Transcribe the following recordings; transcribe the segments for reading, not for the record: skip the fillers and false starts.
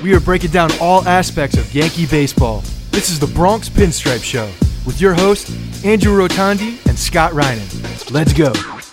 We are breaking down all aspects of Yankee baseball. This is the Bronx Pinstripe Show with your hosts, Andrew Rotondi and Scott Reinen. Let's go.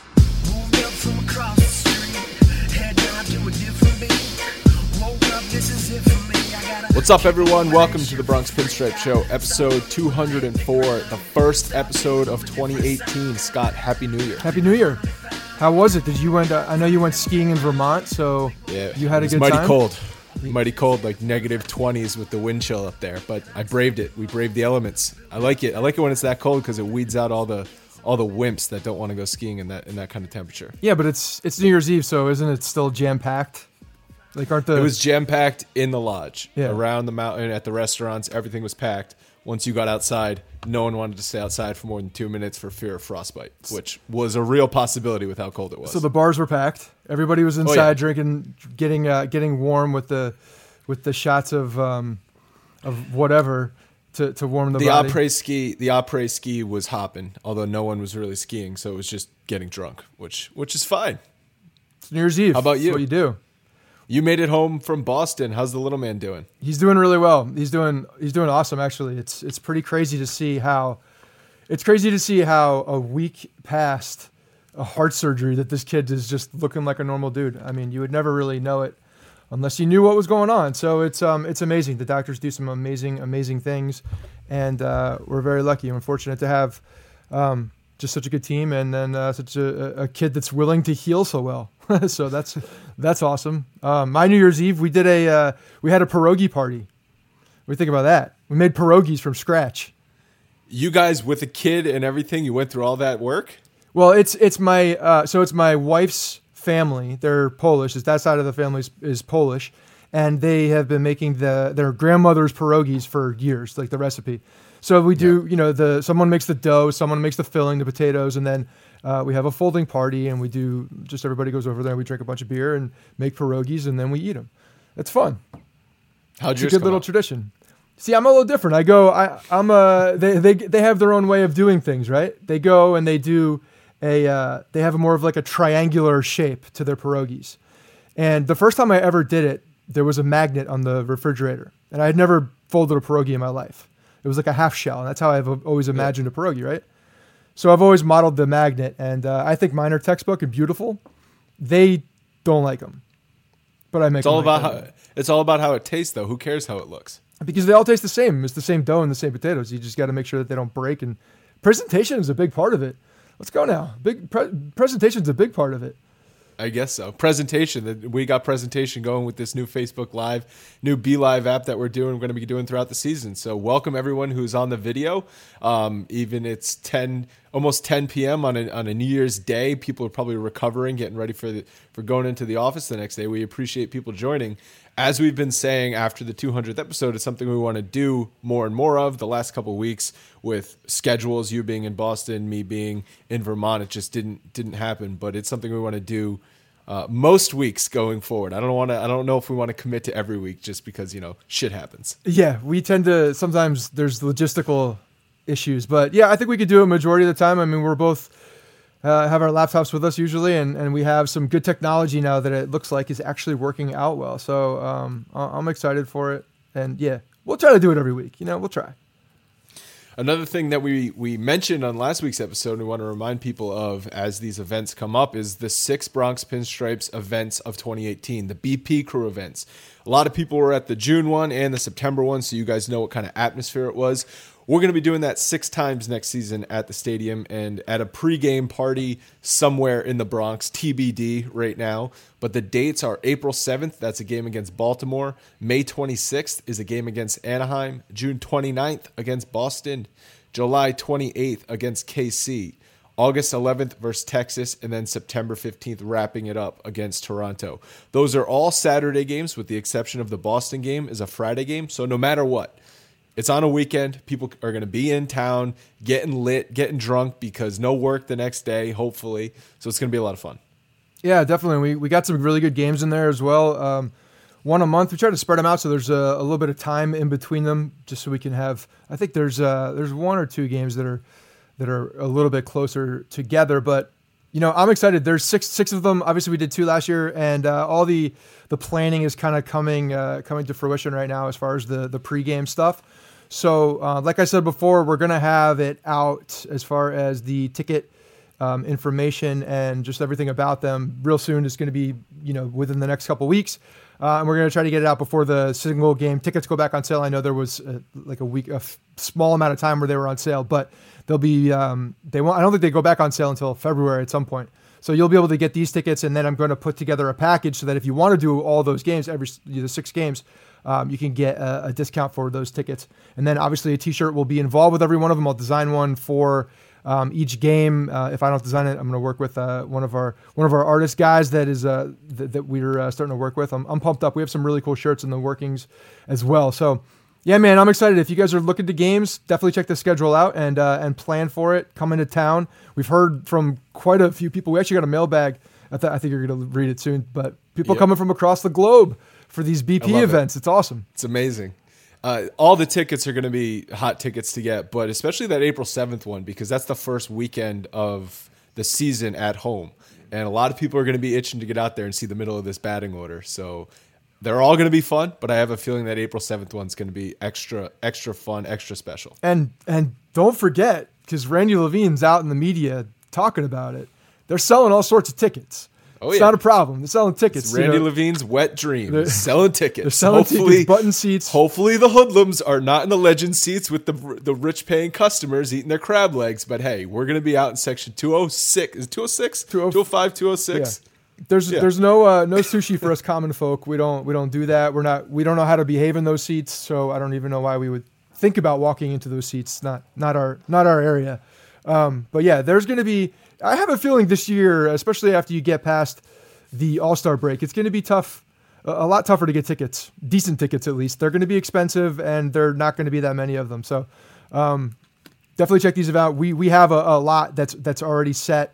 What's up, everyone? Welcome to the Bronx Pinstripe Show, episode 204, the first episode of 2018. Scott, Happy New Year. Happy New Year. How was it? I know you went skiing in Vermont, so you had a good time? Mighty cold, like negative 20s with the wind chill up there, but I braved it. We braved the elements. I like it. I like it when it's that cold because it weeds out all the wimps that don't want to go skiing in that kind of temperature. Yeah, but it's New Year's Eve, so isn't it still jam-packed? It was jam-packed in the lodge, yeah. Around the mountain, at the restaurants, everything was packed. Once you got outside, no one wanted to stay outside for more than 2 minutes for fear of frostbite, which was a real possibility with how cold it was. So the bars were packed. Everybody was inside drinking, getting warm with the shots of whatever to warm the body. The après ski was hopping, although no one was really skiing, so it was just getting drunk, which is fine. It's New Year's Eve. How about you? That's what you do. You made it home from Boston. How's the little man doing? He's doing really well. He's doing awesome, actually. It's pretty crazy to see how a week past a heart surgery that this kid is just looking like a normal dude. I mean, you would never really know it unless you knew what was going on. So it's amazing. The doctors do some amazing things, and we're very lucky. I'm fortunate to have just such a good team, and then such a kid that's willing to heal so well. So that's awesome. My New Year's Eve, we had a pierogi party. What do you think about that? We made pierogies from scratch. You guys with a kid and everything, you went through all that work? Well, it's my wife's family. They're Polish. That side of the family is Polish, and they have been making their grandmother's pierogies for years, like the recipe. So we do, someone makes the dough, someone makes the filling, the potatoes, and then we have a folding party, and we do just everybody goes over there, and we drink a bunch of beer and make pierogies, and then we eat them. It's fun. How'd yours It's a good little tradition. See, I'm a little different. They have their own way of doing things, right? They go and they do they have more of like a triangular shape to their pierogies. And the first time I ever did it, there was a magnet on the refrigerator, and I had never folded a pierogi in my life. It was like a half shell, and that's how I've always imagined a pierogi, right? So I've always modeled the magnet, and I think mine are textbook and beautiful. They don't like them, but I make them. It's all about how it tastes, though. Who cares how it looks? Because they all taste the same. It's the same dough and the same potatoes. You just got to make sure that they don't break, and presentation is a big part of it. Let's go now. Presentation is a big part of it. I guess so. Presentation. We got presentation going with this new Facebook Live, new Be Live app that we're going to be doing throughout the season. So welcome everyone who's on the video. Even it's almost 10 p.m. on a New Year's Day. People are probably recovering, getting ready for going into the office the next day. We appreciate people joining. As we've been saying after the 200th episode, it's something we want to do more and more of. The last couple of weeks with schedules, you being in Boston, me being in Vermont, it just didn't happen. But it's something we want to do most weeks going forward. I don't know if we want to commit to every week just because shit happens. Yeah, we tend to sometimes there's logistical issues, but yeah, I think we could do it majority of the time. I mean, we're both have our laptops with us usually, and we have some good technology now that it looks like is actually working out well. So I'm excited for it, and yeah, we'll try to do it every week. We'll try. Another thing that we mentioned on last week's episode, and we want to remind people of as these events come up, is the 6 Bronx Pinstripes events of 2018, the BP Crew events. A lot of people were at the June one and the September one, so you guys know what kind of atmosphere it was. We're going to be doing that 6 times next season at the stadium and at a pregame party somewhere in the Bronx, TBD right now. But the dates are April 7th, that's a game against Baltimore. May 26th is a game against Anaheim. June 29th against Boston. July 28th against KC. August 11th versus Texas, and then September 15th wrapping it up against Toronto. Those are all Saturday games with the exception of the Boston game is a Friday game. So no matter what, it's on a weekend. People are going to be in town, getting lit, getting drunk because no work the next day, hopefully. So it's going to be a lot of fun. Yeah, definitely. We got some really good games in there as well. One a month. We try to spread them out so there's a little bit of time in between them, just so we can have. I think there's 1 or 2 games that are a little bit closer together, but I'm excited. There's six of them. Obviously, we did 2 last year, and all the planning is kind of coming to fruition right now as far as the pregame stuff. So, like I said before, we're gonna have it out as far as the ticket information and just everything about them real soon. It's going to be within the next couple weeks, and we're going to try to get it out before the single game tickets go back on sale. I know there was a small amount of time where they were on sale, but they'll be I don't think they go back on sale until February at some point. So you'll be able to get these tickets, and then I'm going to put together a package so that if you want to do all those games, the 6 games, you can get a discount for those tickets. And then obviously a T-shirt will be involved with every one of them. I'll design one for each game. If I don't design it, I'm going to work with one of our artist guys that we're starting to work with. I'm pumped up. We have some really cool shirts in the workings as well. So yeah, man, I'm excited. If you guys are looking to games, definitely check the schedule out and plan for it. Come into town. We've heard from quite a few people. We actually got a mailbag. I think you're going to read it soon, but people coming from across the globe for these BP events. It's awesome. It's amazing. All the tickets are going to be hot tickets to get, but especially that April 7th one, because that's the first weekend of the season at home. And a lot of people are going to be itching to get out there and see the middle of this batting order. So they're all going to be fun, but I have a feeling that April 7th one's going to be extra fun, extra special. And don't forget, because Randy Levine's out in the media talking about it, they're selling all sorts of tickets. It's not a problem. They're selling tickets. It's Randy Levine's wet dream. Selling tickets. They're selling tickets, button seats. Hopefully the hoodlums are not in the legend seats with the rich paying customers eating their crab legs. But hey, we're going to be out in section 206. Is it 206? 205, 206? Yeah. There's no sushi for us common folk. We don't do that. We don't know how to behave in those seats. So I don't even know why we would think about walking into those seats. Not our area. But yeah, there's going to be. I have a feeling this year, especially after you get past the All-Star break, it's going to be tough, a lot tougher to get tickets, decent tickets at least. They're going to be expensive, and they're not going to be that many of them. So definitely check these out. We have a lot that's already set.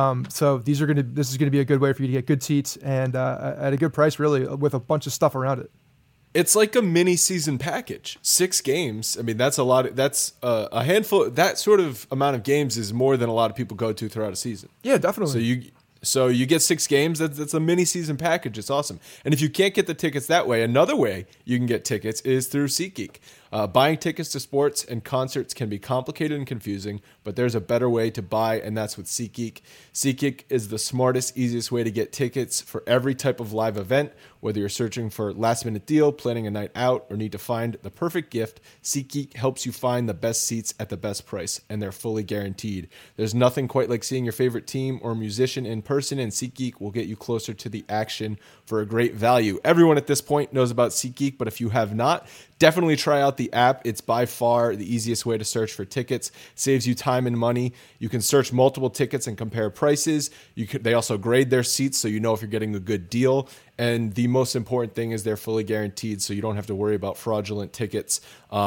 So this is going to be a good way for you to get good seats and at a good price, really, with a bunch of stuff around it. It's like a mini season package. 6 games. I mean, that's a lot. That's a handful. That sort of amount of games is more than a lot of people go to throughout a season. Yeah, definitely. So you get 6 games. That's a mini season package. It's awesome. And if you can't get the tickets that way, another way you can get tickets is through SeatGeek. Buying tickets to sports and concerts can be complicated and confusing, but there's a better way to buy, and that's with SeatGeek. SeatGeek is the smartest, easiest way to get tickets for every type of live event. Whether you're searching for a last-minute deal, planning a night out, or need to find the perfect gift, SeatGeek helps you find the best seats at the best price, and they're fully guaranteed. There's nothing quite like seeing your favorite team or musician in person, and SeatGeek will get you closer to the action for a great value. Everyone at this point knows about SeatGeek, but if you have not, definitely try out the app. It's by far the easiest way to search for tickets. Saves you time and money. You can search multiple tickets and compare prices. They also grade their seats so you know if you're getting a good deal. And the most important thing is they're fully guaranteed, so you don't have to worry about fraudulent tickets.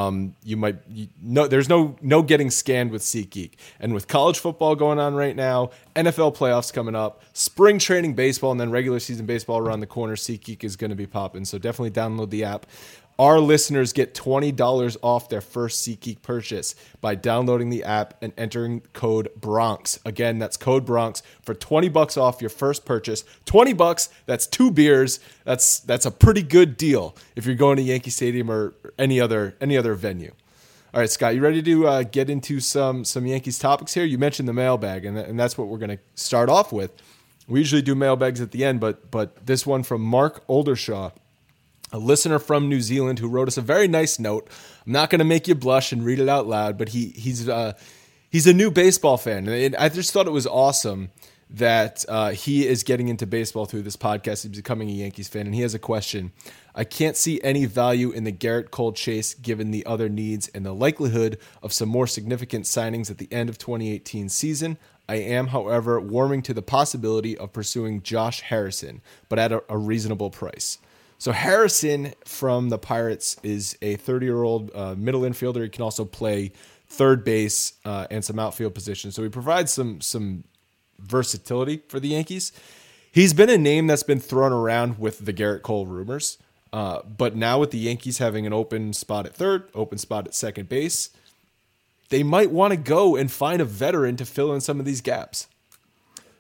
There's no getting scanned with SeatGeek. And with college football going on right now, NFL playoffs coming up, spring training baseball, and then regular season baseball around the corner, SeatGeek is going to be popping. So definitely download the app. Our listeners get $20 off their first SeatGeek purchase by downloading the app and entering code Bronx. Again, that's code Bronx for $20 off your first purchase. $20, that's 2 beers. That's a pretty good deal if you're going to Yankee Stadium or any other venue. All right, Scott, you ready to get into some Yankees topics here? You mentioned the mailbag, and that's what we're going to start off with. We usually do mailbags at the end, but this one from Mark Oldershaw, a listener from New Zealand who wrote us a very nice note. I'm not going to make you blush and read it out loud, but he's a new baseball fan. And I just thought it was awesome that he is getting into baseball through this podcast. He's becoming a Yankees fan, and he has a question. I can't see any value in the Garrett Cole chase given the other needs and the likelihood of some more significant signings at the end of 2018 season. I am, however, warming to the possibility of pursuing Josh Harrison, but at a reasonable price. So Harrison from the Pirates is a 30-year-old middle infielder. He can also play third base and some outfield positions. So he provides some versatility for the Yankees. He's been a name that's been thrown around with the Garrett Cole rumors. But now with the Yankees having an open spot at third, open spot at second base, they might want to go and find a veteran to fill in some of these gaps.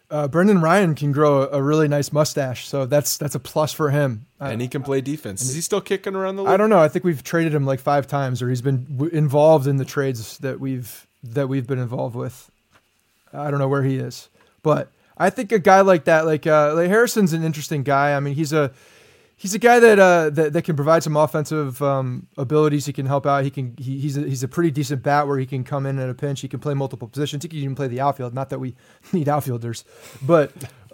Brendan Ryan can grow a really nice mustache, so that's a plus for him. And he can play defense. Is he still kicking around the league? I don't know. I think we've traded him like 5 times, or he's been involved in the trades that we've been involved with. I don't know where he is, but I think a guy like that, like Harrison's an interesting guy. I mean, he's a guy that can provide some offensive abilities. He can help out. He's a pretty decent bat where he can come in at a pinch. He can play multiple positions. He can even play the outfield. Not that we need outfielders, but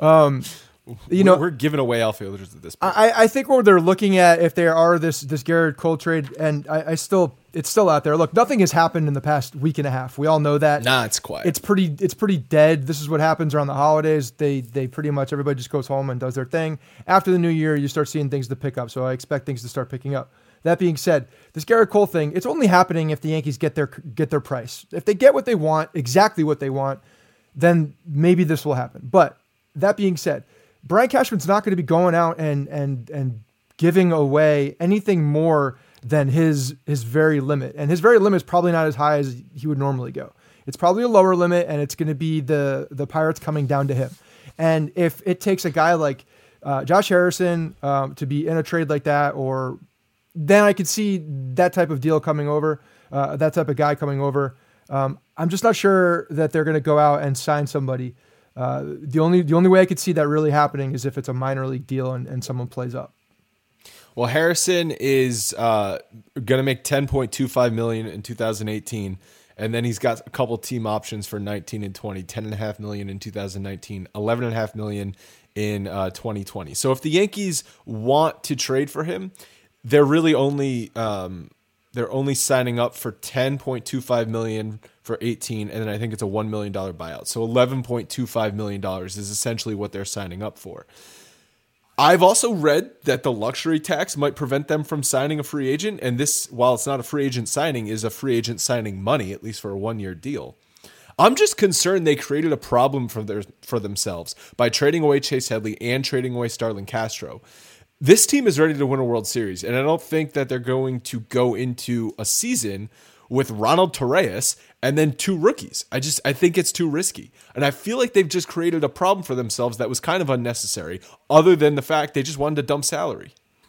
we're giving away outfielders at this point. I think what they're looking at, if there are this Garrett Cole trade, and it's still out there. Look, nothing has happened in the past week and a half. We all know that. Nah, it's quiet. It's pretty dead. This is what happens around the holidays. They pretty much everybody just goes home and does their thing. After the new year, you start seeing things to pick up. So I expect things to start picking up. That being said, this Garrett Cole thing, it's only happening if the Yankees get their price. If they get what they want, exactly what they want, then maybe this will happen. But that being said, Brian Cashman's not going to be going out and giving away anything more than his very limit. And his very limit is probably not as high as he would normally go. It's probably a lower limit, and it's going to be the Pirates coming down to him. And if it takes a guy like Josh Harrison to be in a trade like that, or then I could see that type of deal coming over, that type of guy coming over. I'm just not sure that they're going to go out and sign somebody. The only way I could see that really happening is if it's a minor league deal and someone plays up. Well, Harrison is going to make $10.25 million in 2018, and then he's got a couple team options for 19 and 20, $10.5 million in 2019, $11.5 million in 2020. So if the Yankees want to trade for him, they're really only signing up for $10.25 million for 18, and then I think it's a $1 million buyout. So $11.25 million is essentially what they're signing up for. I've also read that the luxury tax might prevent them from signing a free agent, and this, while it's not a free agent signing, is a free agent signing money, at least for a 1-year deal. I'm just concerned they created a problem for themselves by trading away Chase Headley and trading away Starlin Castro. This team is ready to win a World Series, and I don't think that they're going to go into a season with Ronald Torreyes and then 2 rookies. I think it's too risky. And I feel like they've just created a problem for themselves that was kind of unnecessary, other than the fact they just wanted to dump salary.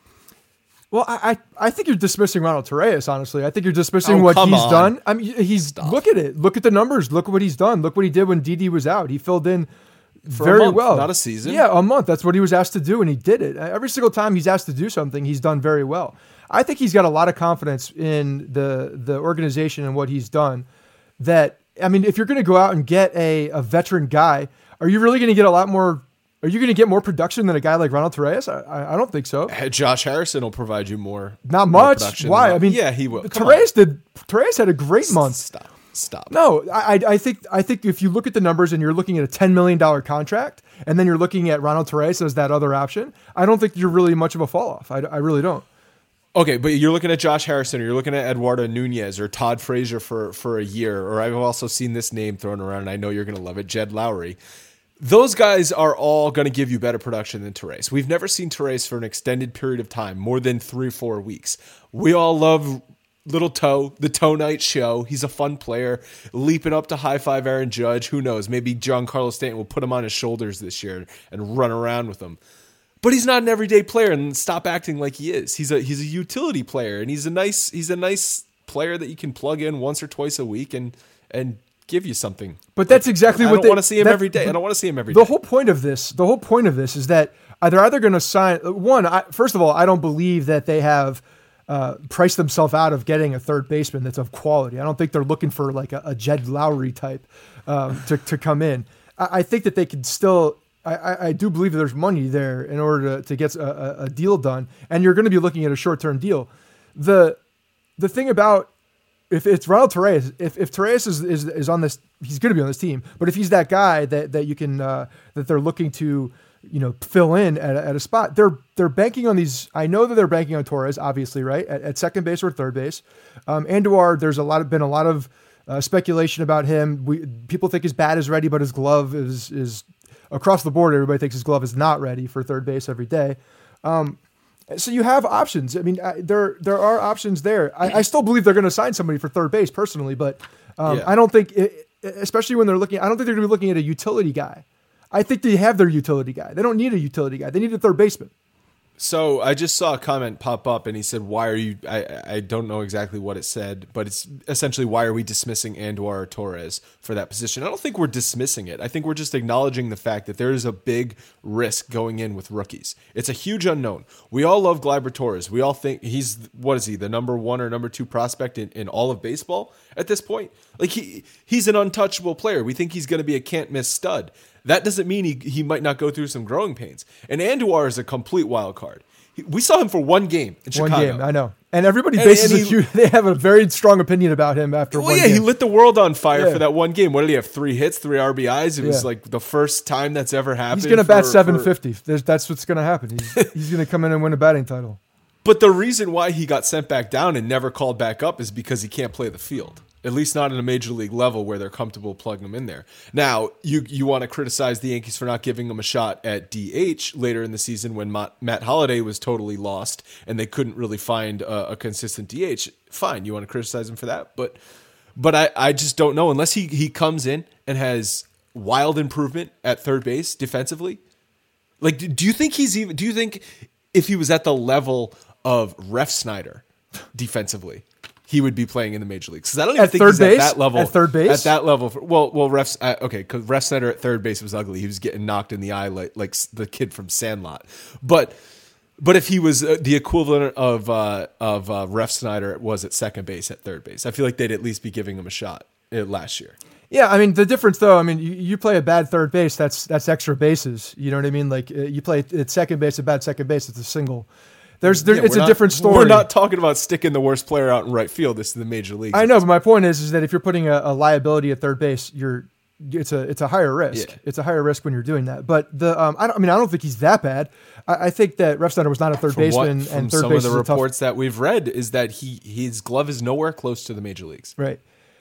Well, I think you're dismissing Ronald Torreyes, honestly. I think you're dismissing what he's done. I mean, look at it. Look at the numbers. Look what he's done. Look what he did when Didi was out. He filled in very well. Not a season. Yeah, a month. That's what he was asked to do, and he did it. Every single time he's asked to do something, he's done very well. I think he's got a lot of confidence in the organization and what he's done. That, I mean, if you're going to go out and get a veteran guy, are you really going to get a lot more? Are you going to get more production than a guy like Ronald Torreyes? I don't think so. Josh Harrison will provide you more. Not much. Why? I mean, yeah, he will. Torreyes had a great month. Stop. No, I think if you look at the numbers and you're looking at a $10 million contract, and then you're looking at Ronald Torreyes as that other option, I don't think you're really much of a fall off. I really don't. Okay, but you're looking at Josh Harrison, or you're looking at Eduardo Nunez, or Todd Frazier for a year, or I've also seen this name thrown around, and I know you're going to love it, Jed Lowry. Those guys are all going to give you better production than Torreyes. We've never seen Torreyes for an extended period of time, more than 3 or 4 weeks. We all love Little Toe, the Toe Night Show. He's a fun player, leaping up to high five Aaron Judge. Who knows? Maybe Giancarlo Stanton will put him on his shoulders this year and run around with him. But he's not an everyday player, and stop acting like he is. He's a utility player, and he's a nice player that you can plug in once or twice a week and give you something. But that's exactly what I don't want to see him every day. I don't want to see him every day. The whole point of this is that they're either going to sign one. First of all, I don't believe that they have priced themselves out of getting a third baseman that's of quality. I don't think they're looking for like a Jed Lowry type to come in. I think that they could still. I do believe that there's money there in order to get a deal done, and you're going to be looking at a short-term deal. The thing about if it's Ronald Torreyes, if Torreyes is on this, he's going to be on this team. But if he's that guy that you can that they're looking to fill in at a spot, they're banking on these. I know that they're banking on Torres, obviously, right at second base or third base. Andujar, there's been a lot of speculation about him. People think his bat is ready, but his glove is across the board. Everybody thinks his glove is not ready for third base every day. So you have options. I mean, there are options there. I still believe they're going to sign somebody for third base personally, but I don't think, especially when they're looking, I don't think they're going to be looking at a utility guy. I think they have their utility guy. They don't need a utility guy. They need a third baseman. So I just saw a comment pop up and he said, why are you, I don't know exactly what it said, but it's essentially, why are we dismissing Andujar or Torres for that position? I don't think we're dismissing it. I think we're just acknowledging the fact that there is a big risk going in with rookies. It's a huge unknown. We all love Gleyber Torres. We all think he's, what is he, the number 1 or number 2 prospect in all of baseball at this point? Like he's an untouchable player. We think he's going to be a can't miss stud. That doesn't mean he might not go through some growing pains. And Andujar is a complete wild card. We saw him for one game in Chicago. One game, I know. And everybody they have a very strong opinion about him after one game. He lit the world on fire for that one game. What did he have? 3 hits, 3 RBIs? It was like the first time that's ever happened. He's going to bat 750. That's what's going to happen. He's going to come in and win a batting title. But the reason why he got sent back down and never called back up is because he can't play the field. At least not at a major league level where they're comfortable plugging him in there. Now, you want to criticize the Yankees for not giving him a shot at DH later in the season when Matt Holliday was totally lost and they couldn't really find a consistent DH. Fine, you want to criticize him for that. But I just don't know. Unless he comes in and has wild improvement at third base defensively. Like, do you think if he was at the level of Refsnyder defensively, he would be playing in the major leagues? Because I don't even think he's at that level. At third base? At that level. Because Refsnyder at third base was ugly. He was getting knocked in the eye like the kid from Sandlot. But if he was the equivalent of Refsnyder was at second base, at third base, I feel like they'd at least be giving him a shot last year. Yeah, I mean, the difference, though, I mean, you play a bad third base, that's extra bases. You know what I mean? Like, you play at second base, a bad second base, it's a single. It's a different story. We're not talking about sticking the worst player out in right field. This is the major leagues. I know, but my point is that if you're putting a liability at third base, it's a higher risk. Yeah. It's a higher risk when you're doing that. But I don't think he's that bad. I think that Refsnyder was not a third baseman, and third base. Some of the reports that we've read is that his glove is nowhere close to the major leagues. Right.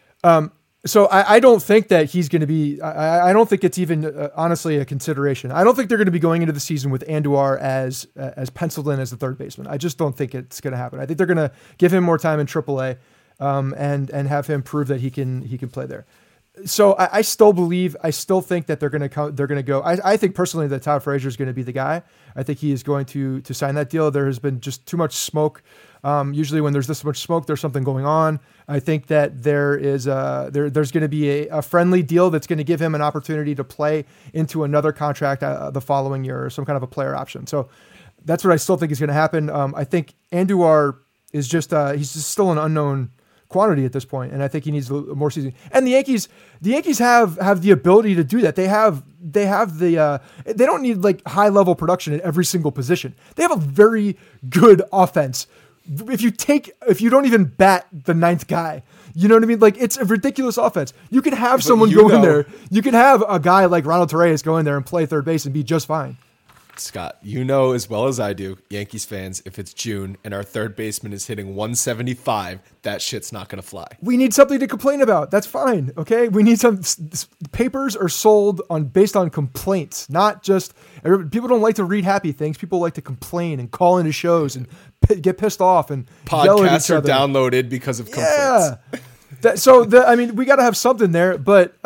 So I don't think that he's going to be. I don't think it's even honestly a consideration. I don't think they're going to be going into the season with Andujar as penciled in as the third baseman. I just don't think it's going to happen. I think they're going to give him more time in AAA, and have him prove that he can play there. So I still think that they're going to go. I think personally that Todd Frazier is going to be the guy. I think he is going to sign that deal. There has been just too much smoke. Usually when there's this much smoke, there's something going on. I think that there's going to be a friendly deal that's going to give him an opportunity to play into another contract the following year, or some kind of a player option. So that's what I still think is going to happen. I think Andujar is he's just still an unknown quantity at this point, and I think he needs more season. And the Yankees have the ability to do that. They have the they don't need like high level production at every single position. They have a very good offense. If you don't even bat the ninth guy, you know what I mean? Like, it's a ridiculous offense. You can have someone go in there. You can have a guy like Ronald Torreyes go in there and play third base and be just fine. Scott, you know as well as I do, Yankees fans, if it's June and our third baseman is hitting 175, that shit's not going to fly. We need something to complain about. That's fine, okay? We need some papers are sold based on complaints, not just people don't like to read happy things. People like to complain and call into shows and get pissed off and yell at each other. Podcasts are downloaded because of complaints. Yeah. We got to have something there, but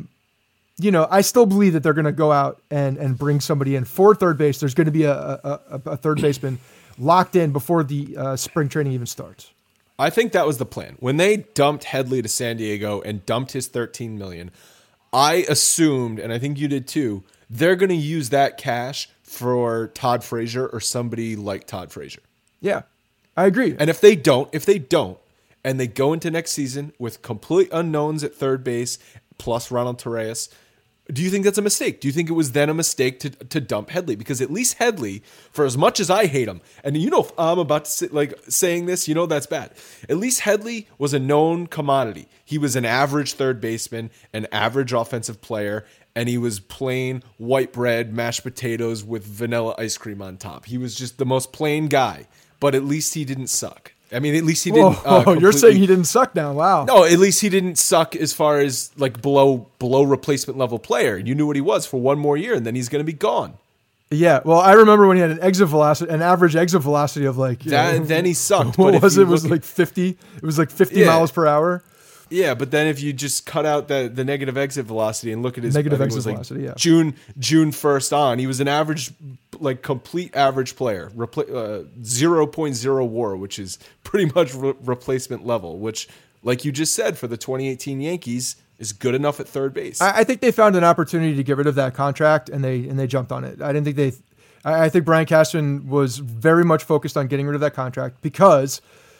I still believe that they're going to go out and bring somebody in for third base. There's going to be a third baseman locked in before the spring training even starts. I think that was the plan. When they dumped Headley to San Diego and dumped his $13 million, I assumed, and I think you did too, they're going to use that cash for Todd Frazier or somebody like Todd Frazier. Yeah, I agree. And if they don't, and they go into next season with complete unknowns at third base plus Ronald Torreyes, do you think that's a mistake? Do you think it was then a mistake to dump Headley? Because at least Headley, for as much as I hate him, and if I'm about to saying this, that's bad. At least Headley was a known commodity. He was an average third baseman, an average offensive player, and he was plain white bread, mashed potatoes with vanilla ice cream on top. He was just the most plain guy, but at least he didn't suck. I mean, at least he didn't. You're saying he didn't suck now? Wow. No, at least he didn't suck as far as like below replacement level player. You knew what he was for one more year, and then he's going to be gone. Yeah, well, I remember when he had an average exit velocity of then he sucked. What was it? It was like 50. It was like 50 miles per hour. Yeah, but then if you just cut out the negative exit velocity and look at his Negative I think it exit was like velocity, yeah. June 1st on, he was an average, like complete average player, 0.0 WAR, which is pretty much replacement level, which, like you just said, for the 2018 Yankees is good enough at third base. I think they found an opportunity to get rid of that contract, and they jumped on it. I think Brian Cashman was very much focused on getting rid of that contract because,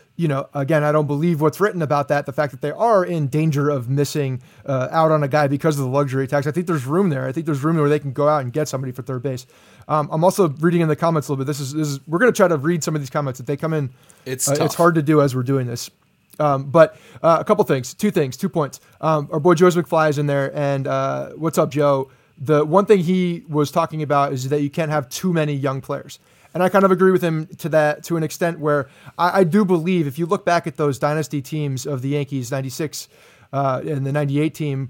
again, I don't believe what's written about that. The fact that they are in danger of missing out on a guy because of the luxury tax. I think there's room there. I think there's room where they can go out and get somebody for third base. I'm also reading in the comments a little bit. This is we're going to try to read some of these comments. If they come in, it's hard to do as we're doing this. But a couple things, 2 points. Our boy Joe's McFly is in there, and what's up, Joe? The one thing he was talking about is that you can't have too many young players. And I kind of agree with him to an extent where I do believe if you look back at those dynasty teams of the Yankees, 96 and the 98 team,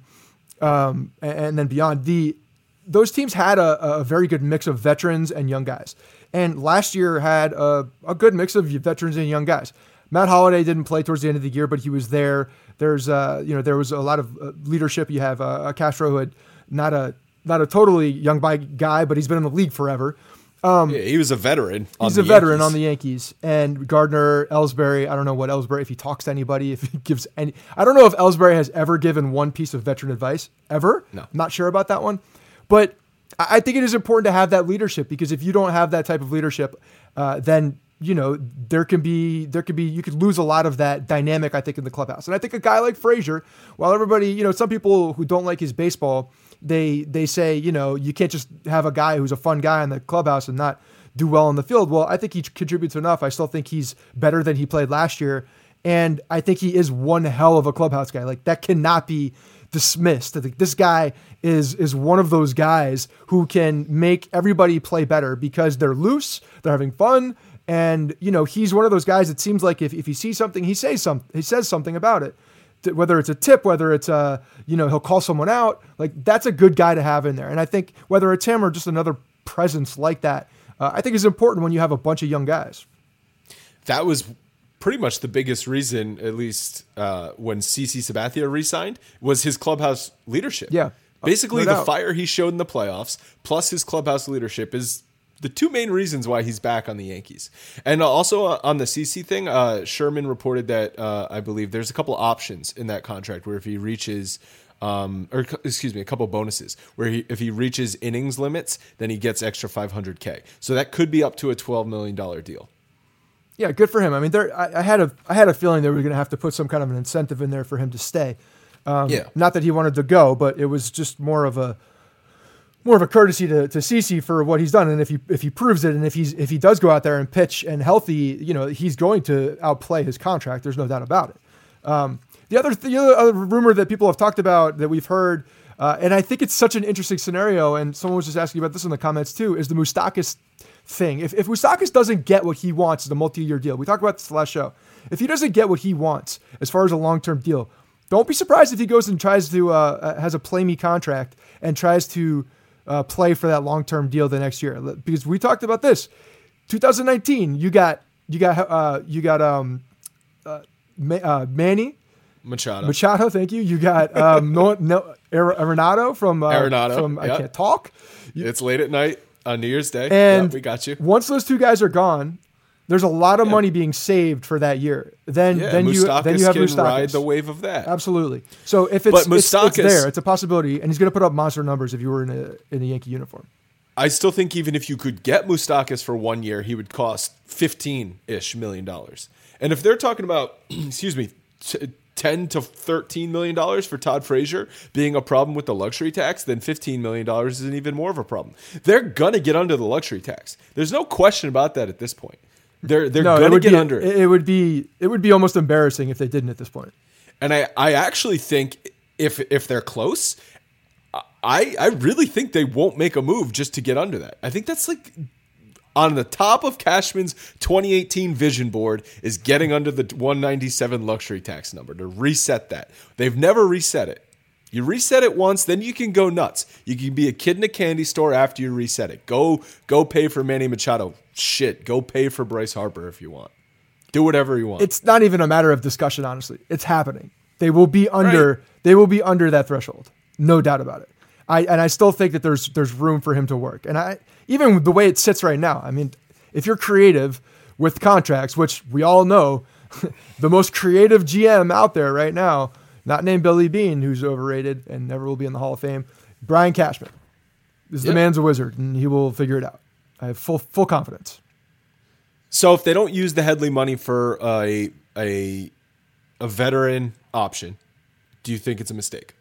and then beyond, those teams had a very good mix of veterans and young guys. And last year had a good mix of veterans and young guys. Matt Holliday didn't play towards the end of the year, but he was there. There was a lot of leadership. You have Castro, who had not a totally young guy, but he's been in the league forever. He was a veteran. He's a veteran on the Yankees. And Gardner, Ellsbury, I don't know what Ellsbury, if he talks to anybody, if he gives any. I don't know if Ellsbury has ever given one piece of veteran advice, ever. No. I'm not sure about that one. But I think it is important to have that leadership, because if you don't have that type of leadership, then there can be you could lose a lot of that dynamic, I think, in the clubhouse. And I think a guy like Frazier, while everybody, some people who don't like his baseball, they say, you can't just have a guy who's a fun guy in the clubhouse and not do well in the field. Well, I think he contributes enough. I still think he's better than he played last year. And I think he is one hell of a clubhouse guy. Like, that cannot be dismissed. I think this guy is one of those guys who can make everybody play better because they're loose, they're having fun. And, he's one of those guys, it seems like if he sees something, he says something about it. Whether it's a tip, whether it's he'll call someone out, like, that's a good guy to have in there. And I think whether it's him or just another presence like that, I think is important when you have a bunch of young guys. That was pretty much the biggest reason, at least when CC Sabathia re-signed, was his clubhouse leadership. Yeah. Basically, the fire he showed in the playoffs, plus his clubhouse leadership, is the two main reasons why he's back on the Yankees. And also on the CC thing, Sherman reported that I believe there's a couple of options in that contract where if he reaches, a couple of bonuses where if he reaches innings limits, then he gets extra $500K. So that could be up to a $12 million deal. Yeah, good for him. I mean, I had a feeling they were going to have to put some kind of an incentive in there for him to stay. Not that he wanted to go, but it was just more of a courtesy to CC for what he's done. And if he proves it, and if he does go out there and pitch and healthy, he's going to outplay his contract. There's no doubt about it. The other rumor that people have talked about that we've heard, and I think it's such an interesting scenario, and someone was just asking about this in the comments too, is the Moustakas thing. If Moustakas doesn't get what he wants, the multi-year deal, we talked about this last show. If he doesn't get what he wants as far as a long-term deal, don't be surprised if he goes and tries to has a play me contract and tries to play for that long-term deal the next year. Because we talked about this, 2019, you got Manny Machado. Thank you. You got Arenado from Arenado. I Can't Talk. It's late at night on New Year's Day. And we got you. Once those two guys are gone, there's a lot of money being saved for that year. Then you have Moustakas. Ride the wave of that. Absolutely. So if it's there, it's a possibility, and he's going to put up monster numbers if you were in a Yankee uniform. I still think even if you could get Moustakas for 1 year, he would cost $15-ish million. And if they're talking about, 10 to $13 million for Todd Frazier being a problem with the luxury tax, then $15 million is an even more of a problem. They're going to get under the luxury tax. There's no question about that at this point. They're going to get under it. It would be almost embarrassing if they didn't at this point. And I actually think if they're close, I really think they won't make a move just to get under that. I think that's like on the top of Cashman's 2018 vision board is getting under the 197 luxury tax number to reset that. They've never reset it. You reset it once, then you can go nuts. You can be a kid in a candy store after you reset it. Go pay for Manny Machado. Shit, go pay for Bryce Harper if you want. Do whatever you want. It's not even a matter of discussion, honestly. It's happening. They will be under that threshold. No doubt about it. I still think that there's room for him to work. And even the way it sits right now, I mean, if you're creative with contracts, which we all know, the most creative GM out there right now, not named Billy Beane, who's overrated and never will be in the Hall of Fame, Brian Cashman. The man's a wizard, and he will figure it out. I have full confidence. So if they don't use the Headley money for a veteran option, do you think it's a mistake?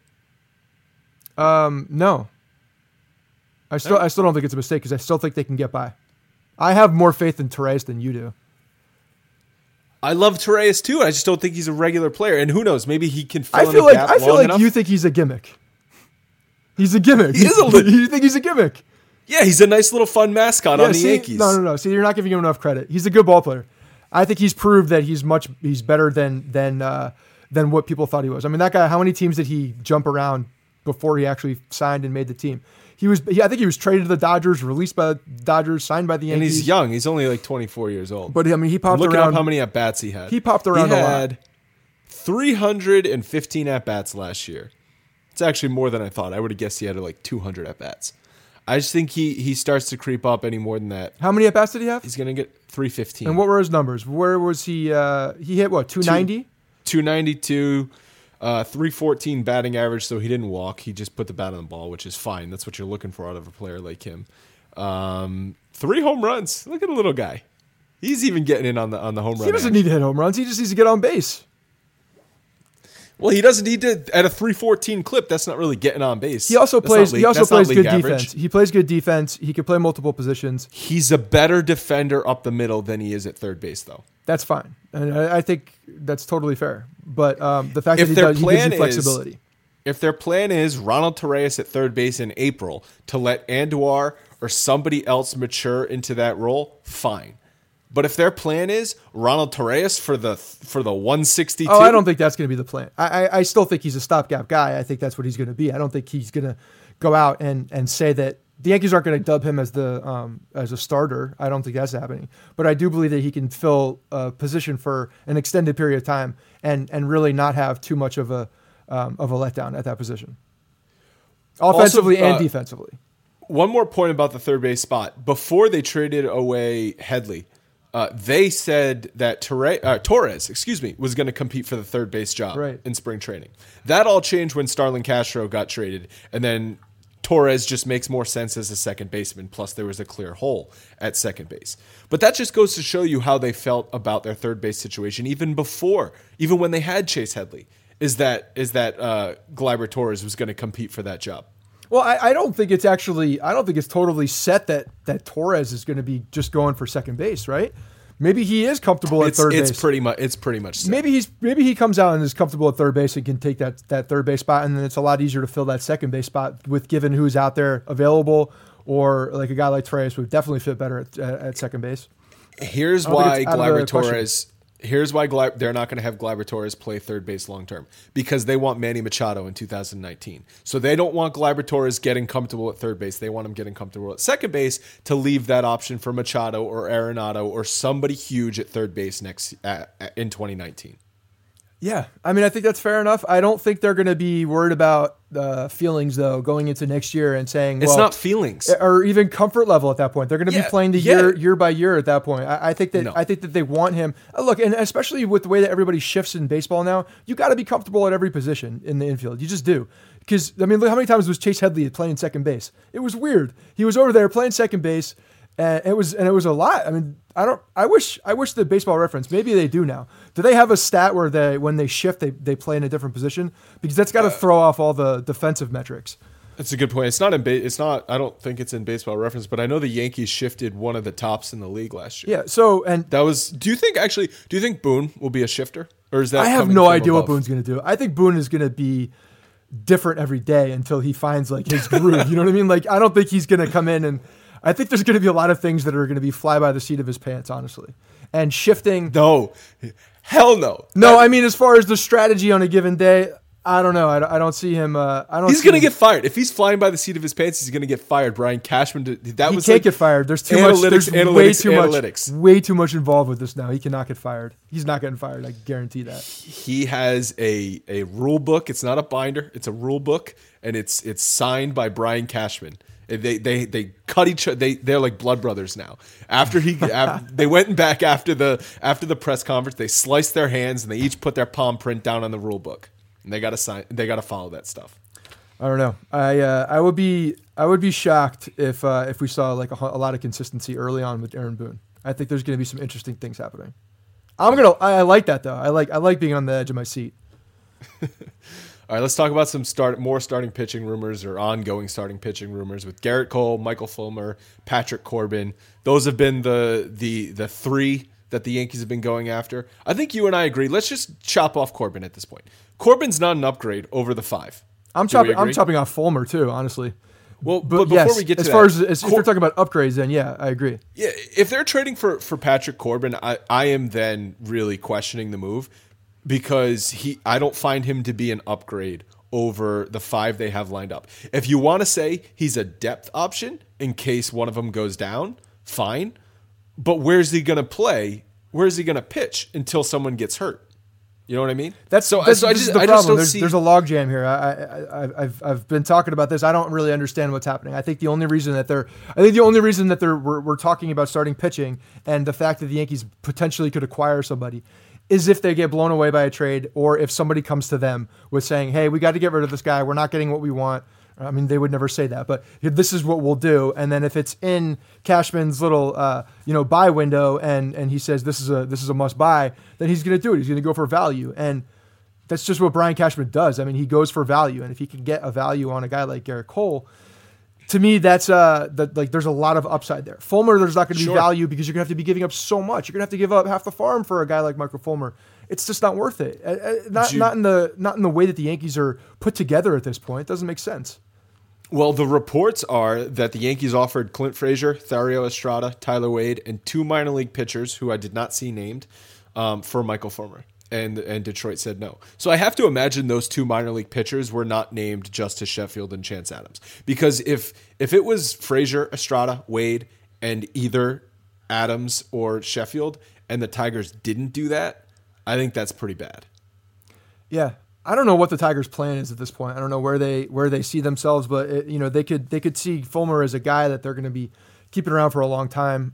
No. I still don't think it's a mistake because I still think they can get by. I have more faith in Torres than you do. I love Torres too. I just don't think he's a regular player. And who knows? Maybe he can fill I in feel the like gap I feel long like enough. you think he's a gimmick. He's a gimmick. He is You think he's a gimmick? Yeah, he's a nice little fun mascot on the Yankees. No. See, you're not giving him enough credit. He's a good ball player. I think he's proved that he's better than what people thought he was. I mean, that guy. How many teams did he jump around before he actually signed and made the team? I think he was traded to the Dodgers, released by the Dodgers, signed by the Yankees. And he's young. He's only like 24 years old. But I mean, he popped Look around. up how many at bats he had. He popped around a lot. He had 315 at bats last year. It's actually more than I thought. I would have guessed he had like 200 at bats. I just think he starts to creep up any more than that. How many at bats did he have? He's going to get 315. And what were his numbers? Where was he? He hit what? 290. 292. 314 batting average, so he didn't walk. He just put the bat on the ball, which is fine. That's what you're looking for out of a player like him. 3 home runs. Look at the little guy. He's even getting in on the home run. He doesn't need to hit home runs. He just needs to get on base. Well, he doesn't need to at a 314 clip. That's not really getting on base. He also plays good average. defense. He plays good defense. He can play multiple positions. He's a better defender up the middle than he is at third base, though. That's fine, and I think that's totally fair. But the fact that he gives you flexibility. If their plan is Ronald Torres at third base in April to let Andujar or somebody else mature into that role, fine. But if their plan is Ronald Torres for the 162, I don't think that's going to be the plan. I still think he's a stopgap guy. I think that's what he's going to be. I don't think he's going to go out and say that the Yankees aren't going to dub him as a starter. I don't think that's happening. But I do believe that he can fill a position for an extended period of time and really not have too much of a letdown at that position, offensively and defensively. One more point about the third base spot. Before they traded away Headley, they said that Torres, was going to compete for the third base job in spring training. That all changed when Starlin Castro got traded, and then Torres just makes more sense as a second baseman, plus there was a clear hole at second base. But that just goes to show you how they felt about their third base situation even when they had Chase Headley, is that Gleyber Torres was going to compete for that job. Well, I don't think it's totally set that Torres is going to be just going for second base, right? Maybe he is comfortable at third base. It's pretty much set. Maybe he comes out and is comfortable at third base and can take that third base spot, and then it's a lot easier to fill that second base spot with given who's out there available, or like a guy like Torres would definitely fit better at second base. Here's why Gleyber Torres. Here's why they're not going to have Gleyber Torres play third base long term, because they want Manny Machado in 2019. So they don't want Gleyber Torres getting comfortable at third base. They want him getting comfortable at second base to leave that option for Machado or Arenado or somebody huge at third base in 2019. Yeah, I mean, I think that's fair enough. I don't think they're going to be worried about feelings, though, going into next year and saying, it's not feelings, or even comfort level at that point. They're going to be playing the year by year at that point. I think that they want him. Look, and especially with the way that everybody shifts in baseball now, you got to be comfortable at every position in the infield. You just do. Because I mean, look how many times was Chase Headley playing second base? It was weird. He was over there playing second base. And it was a lot. I mean, I wish the Baseball Reference, maybe they do now. Do they have a stat where when they shift, they play in a different position? Because that's got to throw off all the defensive metrics. That's a good point. It's not. I don't think it's in Baseball Reference, but I know the Yankees shifted one of the tops in the league last year. Yeah. So that was. Do you think Boone will be a shifter, or is that? I have no idea what Boone's going to do. I think Boone is going to be different every day until he finds like his groove. You know what I mean? Like I don't think he's going to come in and. I think there's going to be a lot of things that are going to be fly by the seat of his pants, honestly. And shifting. No. Hell no. No, I mean, as far as the strategy on a given day, I don't know. I don't see him. I don't. He's going to get fired. If he's flying by the seat of his pants, he's going to get fired. Brian Cashman, He can't get fired. There's too much. There's way too much involved with this now. He cannot get fired. He's not getting fired. I guarantee that. He has a rule book. It's not a binder. It's a rule book, and it's signed by Brian Cashman. They cut each other. They're like blood brothers now. They went back after the press conference. They sliced their hands and they each put their palm print down on the rule book. And they got to sign. They got to follow that stuff. I don't know. I would be shocked if we saw like a lot of consistency early on with Aaron Boone. I think there's going to be some interesting things happening. I like that though. I like being on the edge of my seat. All right, let's talk about some more starting pitching rumors or ongoing starting pitching rumors with Garrett Cole, Michael Fulmer, Patrick Corbin. Those have been the three that the Yankees have been going after. I think you and I agree. Let's just chop off Corbin at this point. Corbin's not an upgrade over the 5. I'm chopping off Fulmer too, honestly. Well, but before we get to as if you're talking about upgrades, then yeah, I agree. Yeah, if they're trading for Patrick Corbin, I am then really questioning the move because I don't find him to be an upgrade over the 5 they have lined up. If you want to say he's a depth option in case one of them goes down, fine. But where's he going to play? Where's he going to pitch until someone gets hurt? You know what I mean? There's a logjam here. I've been talking about this. I don't really understand what's happening. I think the only reason that we're talking about starting pitching and the fact that the Yankees potentially could acquire somebody is if they get blown away by a trade or if somebody comes to them with saying, "Hey, we got to get rid of this guy. We're not getting what we want." I mean, they would never say that, but this is what we'll do. And then if it's in Cashman's little, buy window, and he says this is a must buy, then he's going to do it. He's going to go for value, and that's just what Brian Cashman does. I mean, he goes for value, and if he can get a value on a guy like Garrett Cole, to me, that's there's a lot of upside there. Fulmer, there's not going to be value because you're going to have to be giving up so much. You're going to have to give up half the farm for a guy like Michael Fulmer. It's just not worth it. Not in the way that the Yankees are put together at this point. It doesn't make sense. Well, the reports are that the Yankees offered Clint Frazier, Thairo Estrada, Tyler Wade, and 2 minor league pitchers who I did not see named for Michael Fulmer, and Detroit said no. So I have to imagine those 2 minor league pitchers were not named Justice Sheffield and Chance Adams, because if it was Frazier, Estrada, Wade, and either Adams or Sheffield, and the Tigers didn't do that, I think that's pretty bad. Yeah. I don't know what the Tigers' plan is at this point. I don't know where they see themselves, but they could see Fulmer as a guy that they're going to be keeping around for a long time.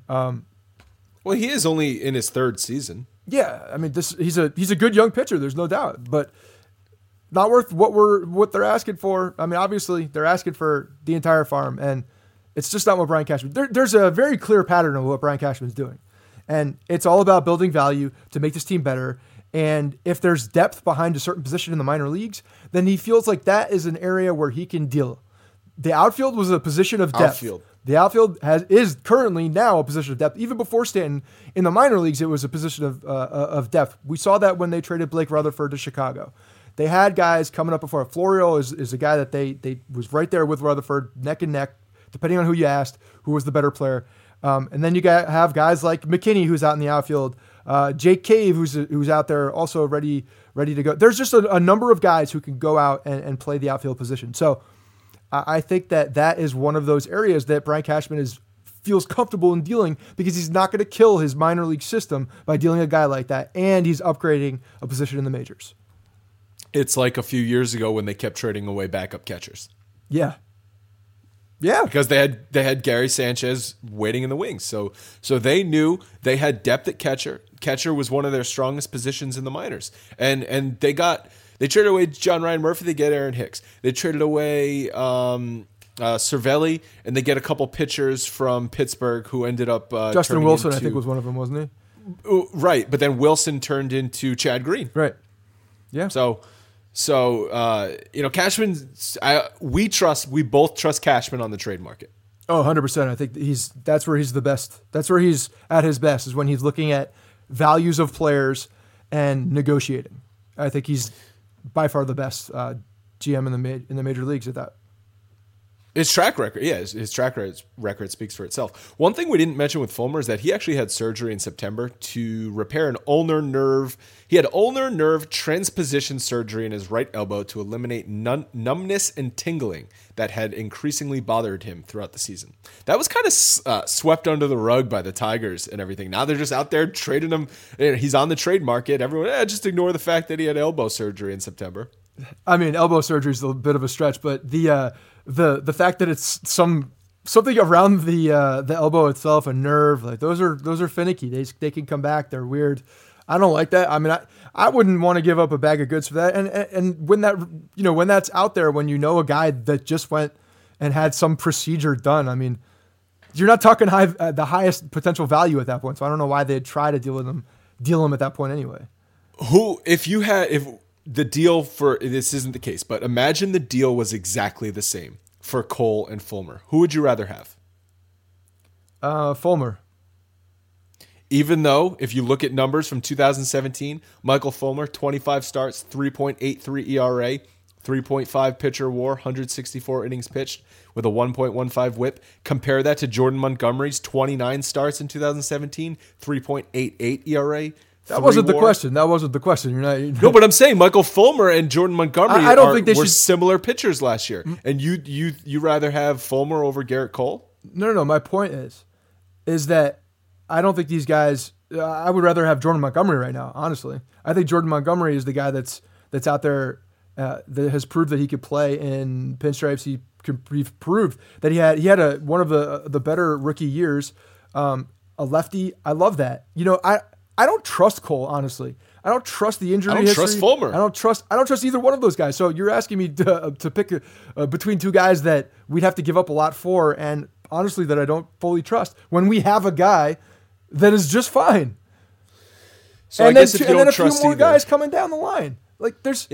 Well, he is only in his 3rd season. Yeah, I mean, he's a good young pitcher. There's no doubt, but not worth what they're asking for. I mean, obviously they're asking for the entire farm, and it's just not what Brian Cashman. There's a very clear pattern of what Brian Cashman's doing, and it's all about building value to make this team better. And if there's depth behind a certain position in the minor leagues, then he feels like that is an area where he can deal. The outfield was a position of depth. The outfield is currently now a position of depth. Even before Stanton in the minor leagues, it was a position of depth. We saw that when they traded Blake Rutherford to Chicago. They had guys coming up before. Florial is a guy that they was right there with Rutherford, neck and neck, depending on who you asked, who was the better player. And then you have guys like McKinney, who's out in the outfield. Jake Cave, who's out there also ready to go. There's just a number of guys who can go out and play the outfield position. So I think that is one of those areas that Brian Cashman feels comfortable in dealing because he's not going to kill his minor league system by dealing a guy like that, and he's upgrading a position in the majors. It's like a few years ago when they kept trading away backup catchers. Yeah, because they had Gary Sanchez waiting in the wings, so they knew they had depth at catcher. Catcher was one of their strongest positions in the minors, and they traded away John Ryan Murphy. They get Aaron Hicks. They traded away Cervelli, and they get a couple pitchers from Pittsburgh who ended up Justin Wilson. I think was one of them, wasn't he? Right, but then Wilson turned into Chad Green. Right. Yeah. So Cashman. We both trust Cashman on the trade market. Oh, 100%. I think that's where he's the best. That's where he's at his best, is when he's looking at values of players and negotiating. I think he's by far the best GM in the major leagues at that. His track record, yeah, his track record speaks for itself. One thing we didn't mention with Fulmer is that he actually had surgery in September to repair an ulnar nerve. He had ulnar nerve transposition surgery in his right elbow to eliminate numbness and tingling that had increasingly bothered him throughout the season. That was kind of swept under the rug by the Tigers and everything. Now they're just out there trading him. He's on the trade market. Everyone, just ignore the fact that he had elbow surgery in September. I mean, elbow surgery is a bit of a stretch, but the fact that it's something around the elbow itself, a nerve, like those are finicky. They can come back. They're weird. I don't like that. I mean, I wouldn't want to give up a bag of goods for that. And when that, when that's out there, when you know a guy that just went and had some procedure done, I mean, you're not talking the highest potential value at that point. So I don't know why they'd try to deal him at that point anyway. If the deal for this isn't the case, but imagine the deal was exactly the same for Cole and Fulmer. Who would you rather have? Fulmer. Even though, if you look at numbers from 2017, Michael Fulmer, 25 starts, 3.83 ERA, 3.5 pitcher WAR, 164 innings pitched with a 1.15 WHIP. Compare that to Jordan Montgomery's 29 starts in 2017, 3.88 ERA. That wasn't the question. You're not. No, but I'm saying Michael Fulmer and Jordan Montgomery I don't think they were should... similar pitchers last year. And you rather have Fulmer over Garrett Cole? No. My point is that I don't think these guys. I would rather have Jordan Montgomery right now. Honestly, I think Jordan Montgomery is the guy that's out there that has proved that he could play in pinstripes. He proved that he had one of the better rookie years. A lefty. I love that. I don't trust Cole, honestly. I don't trust the injury history. I don't trust Fulmer. I don't trust either one of those guys. So you're asking me to pick between two guys that we'd have to give up a lot for, and honestly, that I don't fully trust when we have a guy that is just fine. So and I guess if you don't trust a few more guys coming down the line. Like there's,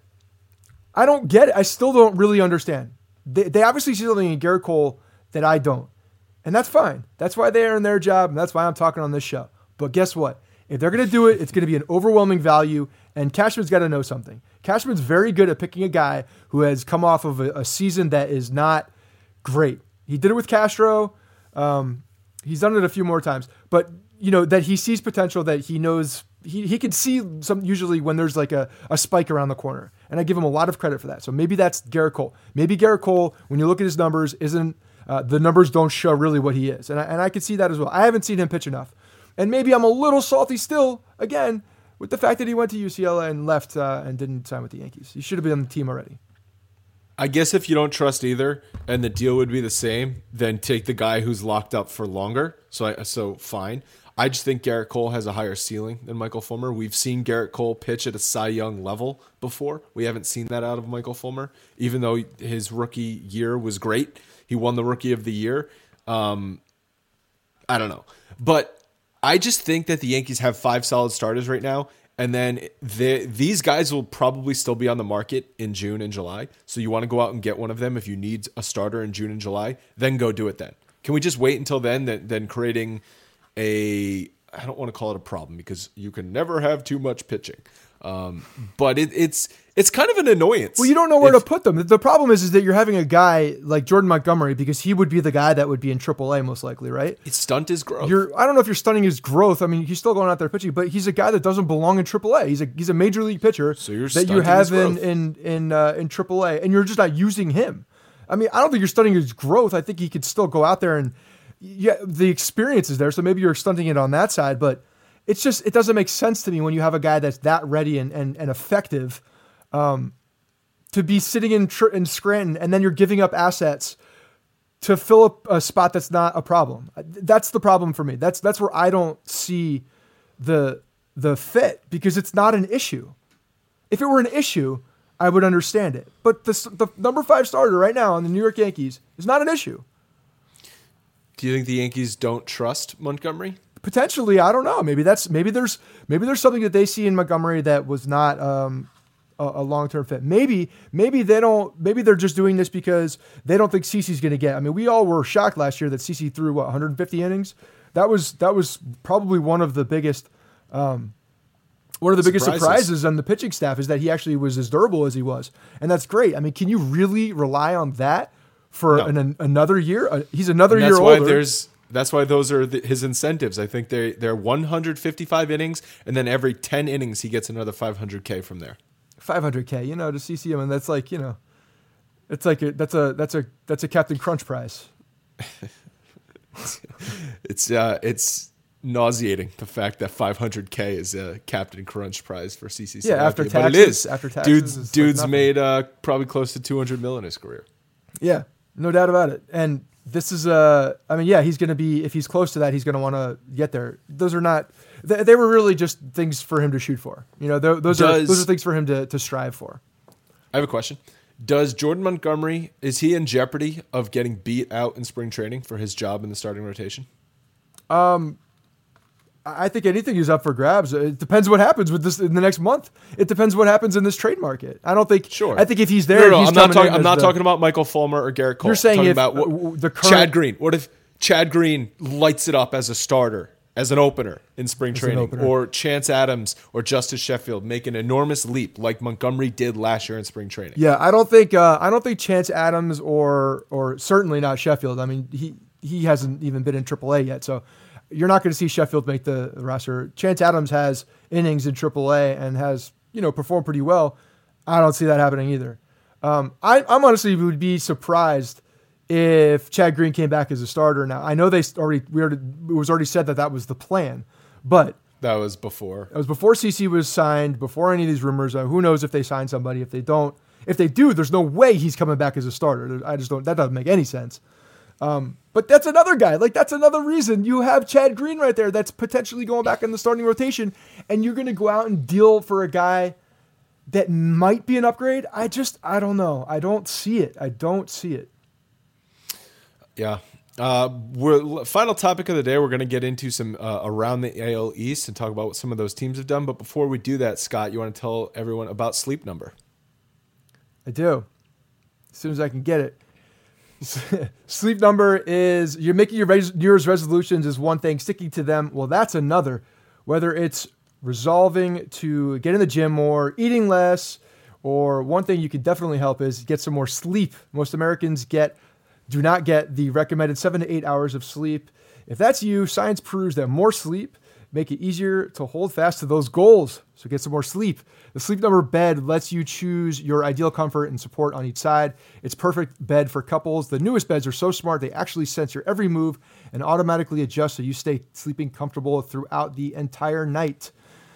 I don't get it. I still don't really understand. They obviously see something in Garrett Cole that I don't, and that's fine. That's why they are in their job, and that's why I'm talking on this show. But guess what? If they're going to do it, it's going to be an overwhelming value, and Cashman's got to know something. Cashman's very good at picking a guy who has come off of a season that is not great. He did it with Castro. He's done it a few more times. But, that he sees potential, that he knows he can see usually when there's like a spike around the corner. And I give him a lot of credit for that. So maybe that's Garrett Cole. Maybe Garrett Cole, when you look at his numbers, the numbers don't show really what he is. And I could see that as well. I haven't seen him pitch enough. And maybe I'm a little salty still, again, with the fact that he went to UCLA and left and didn't sign with the Yankees. He should have been on the team already. I guess if you don't trust either and the deal would be the same, then take the guy who's locked up for longer. So fine. I just think Garrett Cole has a higher ceiling than Michael Fulmer. We've seen Garrett Cole pitch at a Cy Young level before. We haven't seen that out of Michael Fulmer, even though his rookie year was great. He won the Rookie of the Year. I don't know. But I just think that the Yankees have 5 solid starters right now, and then these guys will probably still be on the market in June and July. So you want to go out and get one of them if you need a starter in June and July, then go do it then. Can we just wait until then creating I don't want to call it a problem because you can never have too much pitching. But it's kind of an annoyance. Well, you don't know where to put them. The problem is that you're having a guy like Jordan Montgomery because he would be the guy that would be in AAA most likely, right? It stunt his growth. I don't know if you're stunting his growth. I mean, he's still going out there pitching, but he's a guy that doesn't belong in AAA. He's a major league pitcher that you have in AAA, and you're just not using him. I mean, I don't think you're stunting his growth. I think he could still go out there and the experience is there. So maybe you're stunting it on that side, but it doesn't make sense to me when you have a guy that's that ready and effective to be sitting in Scranton, and then you're giving up assets to fill up a spot that's not a problem. That's the problem for me. That's where I don't see the fit, because it's not an issue. If it were an issue, I would understand it. But the number 5 starter right now on the New York Yankees is not an issue. Do you think the Yankees don't trust Montgomery? Potentially, I don't know. Maybe there's something that they see in Montgomery that was not a long-term fit. Maybe they don't. Maybe they're just doing this because they don't think CeCe's going to get. I mean, we all were shocked last year that CeCe threw 150 innings. That was probably one of the biggest surprises on the pitching staff, is that he actually was as durable as he was, and that's great. I mean, can you really rely on that for another year. He's another year older. That's why those are his incentives. I think they're 155 innings, and then every 10 innings he gets another $500K from there. $500K, to CC him, and that's like, it's like that's a Captain Crunch prize. It's nauseating the fact that $500K is a Captain Crunch prize for CC. Yeah, after taxes. But it is. After taxes, dude's made probably close to $200 million in his career. Yeah, no doubt about it. And this is he's going to be, if he's close to that, he's going to want to get there. Those are not. They were really just things for him to shoot for. Those are things for him to strive for. I have a question. Does Jordan Montgomery, is he in jeopardy of getting beat out in spring training for his job in the starting rotation? I think anything is up for grabs. It depends what happens with this in the next month. It depends what happens in this trade market. I don't think. Sure. I think if he's there, I'm not talking about Michael Fulmer or Garrett Cole. You're saying I'm if talking about the current, Chad Green. What if Chad Green lights it up as a starter, as an opener in spring training, or Chance Adams or Justice Sheffield make an enormous leap like Montgomery did last year in spring training? Yeah, I don't think Chance Adams or certainly not Sheffield. I mean, he hasn't even been in AAA yet, so. You're not going to see Sheffield make the roster. Chance Adams has innings in AAA and has, performed pretty well. I don't see that happening either. I'm honestly would be surprised if Chad Green came back as a starter. Now I know it was already said that was the plan, but that was before. It was before CC was signed, before any of these rumors. Who knows if they sign somebody? If they don't, if they do, there's no way he's coming back as a starter. I just don't. That doesn't make any sense. But that's another guy. Like, that's another reason you have Chad Green right there that's potentially going back in the starting rotation, and you're going to go out and deal for a guy that might be an upgrade. I don't know. I don't see it. Yeah. Final topic of the day, we're going to get into some around the AL East and talk about what some of those teams have done. But before we do that, Scott, you want to tell everyone about Sleep Number? I do. As soon as I can get it. Sleep Number is, you're making your New Year's resolutions is one thing, sticking to them, well, that's another. Whether it's resolving to get in the gym more, eating less, or one thing you can definitely help is get some more sleep. Most Americans do not get the recommended 7 to 8 hours of sleep. If that's you, science proves that more sleep make it easier to hold fast to those goals. So get some more sleep. The Sleep Number bed lets you choose your ideal comfort and support on each side. It's perfect bed for couples. The newest beds are so smart, they actually sense your every move and automatically adjust so you stay sleeping comfortable throughout the entire night.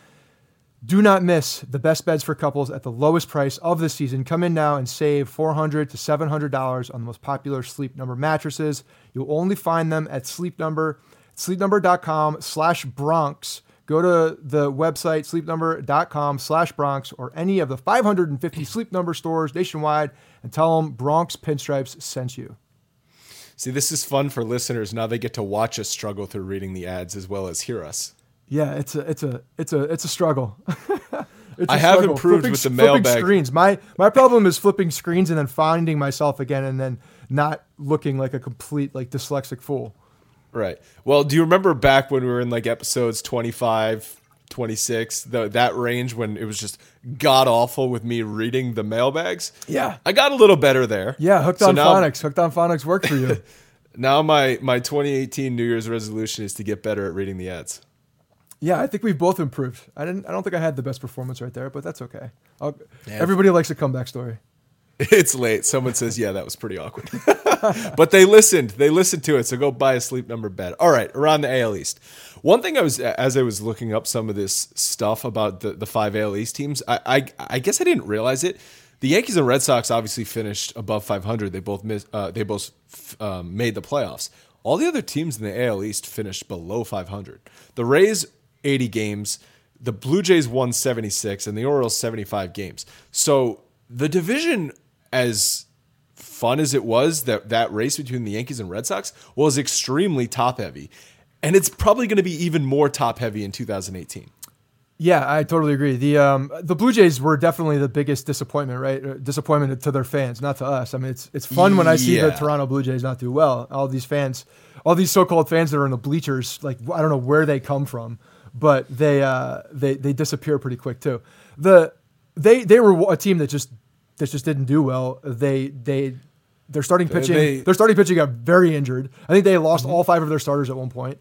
Do not miss the best beds for couples at the lowest price of the season. Come in now and save $400 to $700 on the most popular Sleep Number mattresses. You'll only find them at Sleep Number, sleepnumber.com/Bronx. Go to the website, sleepnumber.com/Bronx, or any of the 550 Sleep Number stores nationwide, and tell them Bronx Pinstripes sent you. See, this is fun for listeners. Now they get to watch us struggle through reading the ads as well as hear us. Yeah, it's a struggle. I have improved with the mailbag. Flipping screens. My problem is flipping screens and then finding myself again and then not looking like a complete dyslexic fool. Right. Well, do you remember back when we were in episodes 25, 26, that range when it was just god awful with me reading the mailbags? Yeah. I got a little better there. Yeah, Hooked on Phonics worked for you. Now my 2018 New Year's resolution is to get better at reading the ads. Yeah, I think we've both improved. I don't think I had the best performance right there, but that's okay. Everybody likes a comeback story. It's late. Someone says, yeah, that was pretty awkward. But they listened. They listened to it, so go buy a Sleep Number bed. All right, around the AL East. One thing as I was looking up some of this stuff about the 5 AL East teams, I guess I didn't realize it. The Yankees and Red Sox obviously finished above 500. They both made the playoffs. All the other teams in the AL East finished below 500. The Rays, 80 games. The Blue Jays won 76, and the Orioles 75 games. So the division, as fun as it was, that race between the Yankees and Red Sox was extremely top-heavy. And it's probably going to be even more top-heavy in 2018. Yeah, I totally agree. The Blue Jays were definitely the biggest disappointment, right? Disappointment to their fans, not to us. I mean, it's fun when I see the Toronto Blue Jays not do well. All these fans, all these so-called fans that are in the bleachers, I don't know where they come from, but they disappear pretty quick too. They were a team that just didn't do well. They Their starting pitching got very injured. I think they lost all 5 of their starters at one point.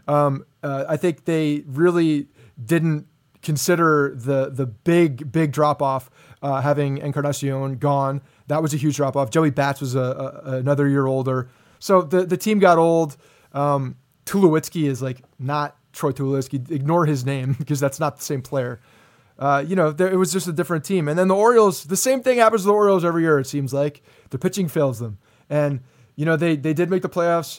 I think they really didn't consider the big drop off, having Encarnacion gone. That was a huge drop off. Joey Bats was another year older. So the team got old. Tulowitzki is like not Troy Tulowitzki. Ignore his name because that's not the same player. It was just a different team. And then the Orioles, the same thing happens to the Orioles every year, it seems like. The pitching fails them. And, they did make the playoffs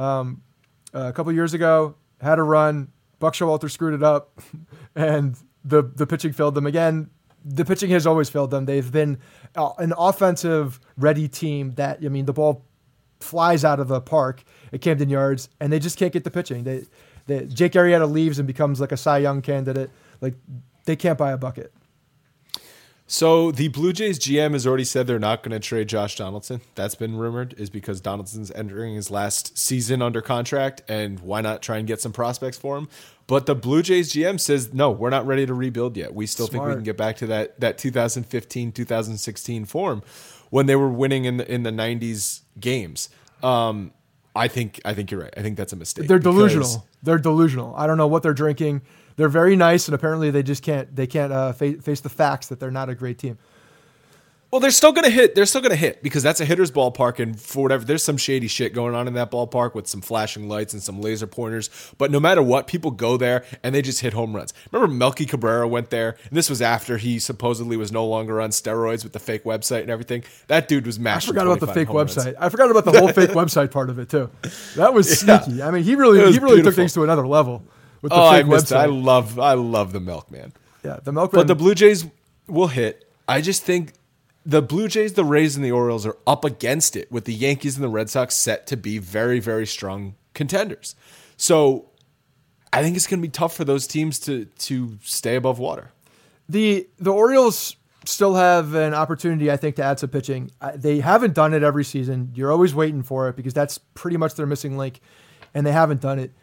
a couple years ago, had a run. Buck Showalter screwed it up, and the pitching failed them again. The pitching has always failed them. They've been an offensive-ready team that, the ball flies out of the park at Camden Yards, and they just can't get the pitching. Jake Arrieta leaves and becomes like a Cy Young candidate. Like, they can't buy a bucket. So the Blue Jays GM has already said they're not going to trade Josh Donaldson. That's been rumored, is because Donaldson's entering his last season under contract, and why not try and get some prospects for him? But the Blue Jays GM says, no, we're not ready to rebuild yet. We still think we can get back to that 2015, 2016 form when they were winning in the 90s games. I think you're right. I think that's a mistake. They're delusional. They're delusional. I don't know what they're drinking. They're very nice, and apparently they just can't face the facts that they're not a great team. Well, they're still going to hit. They're still going to hit because that's a hitter's ballpark, and for whatever, there's some shady shit going on in that ballpark with some flashing lights and some laser pointers. But no matter what, people go there and they just hit home runs. Remember Melky Cabrera went there, and this was after he supposedly was no longer on steroids with the fake website and everything. That dude was mashing. I forgot about the fake website. I forgot about the whole fake website part of it too. That was sneaky. I mean, he really took things to another level with the fake website. I love the Milkman. Yeah, the Milkman. But the Blue Jays will hit. I just think the Blue Jays, the Rays, and the Orioles are up against it with the Yankees and the Red Sox set to be very, very strong contenders. So I think it's going to be tough for those teams to stay above water. The Orioles still have an opportunity, I think, to add some pitching. They haven't done it every season. You're always waiting for it because that's pretty much their missing link, and they haven't done it.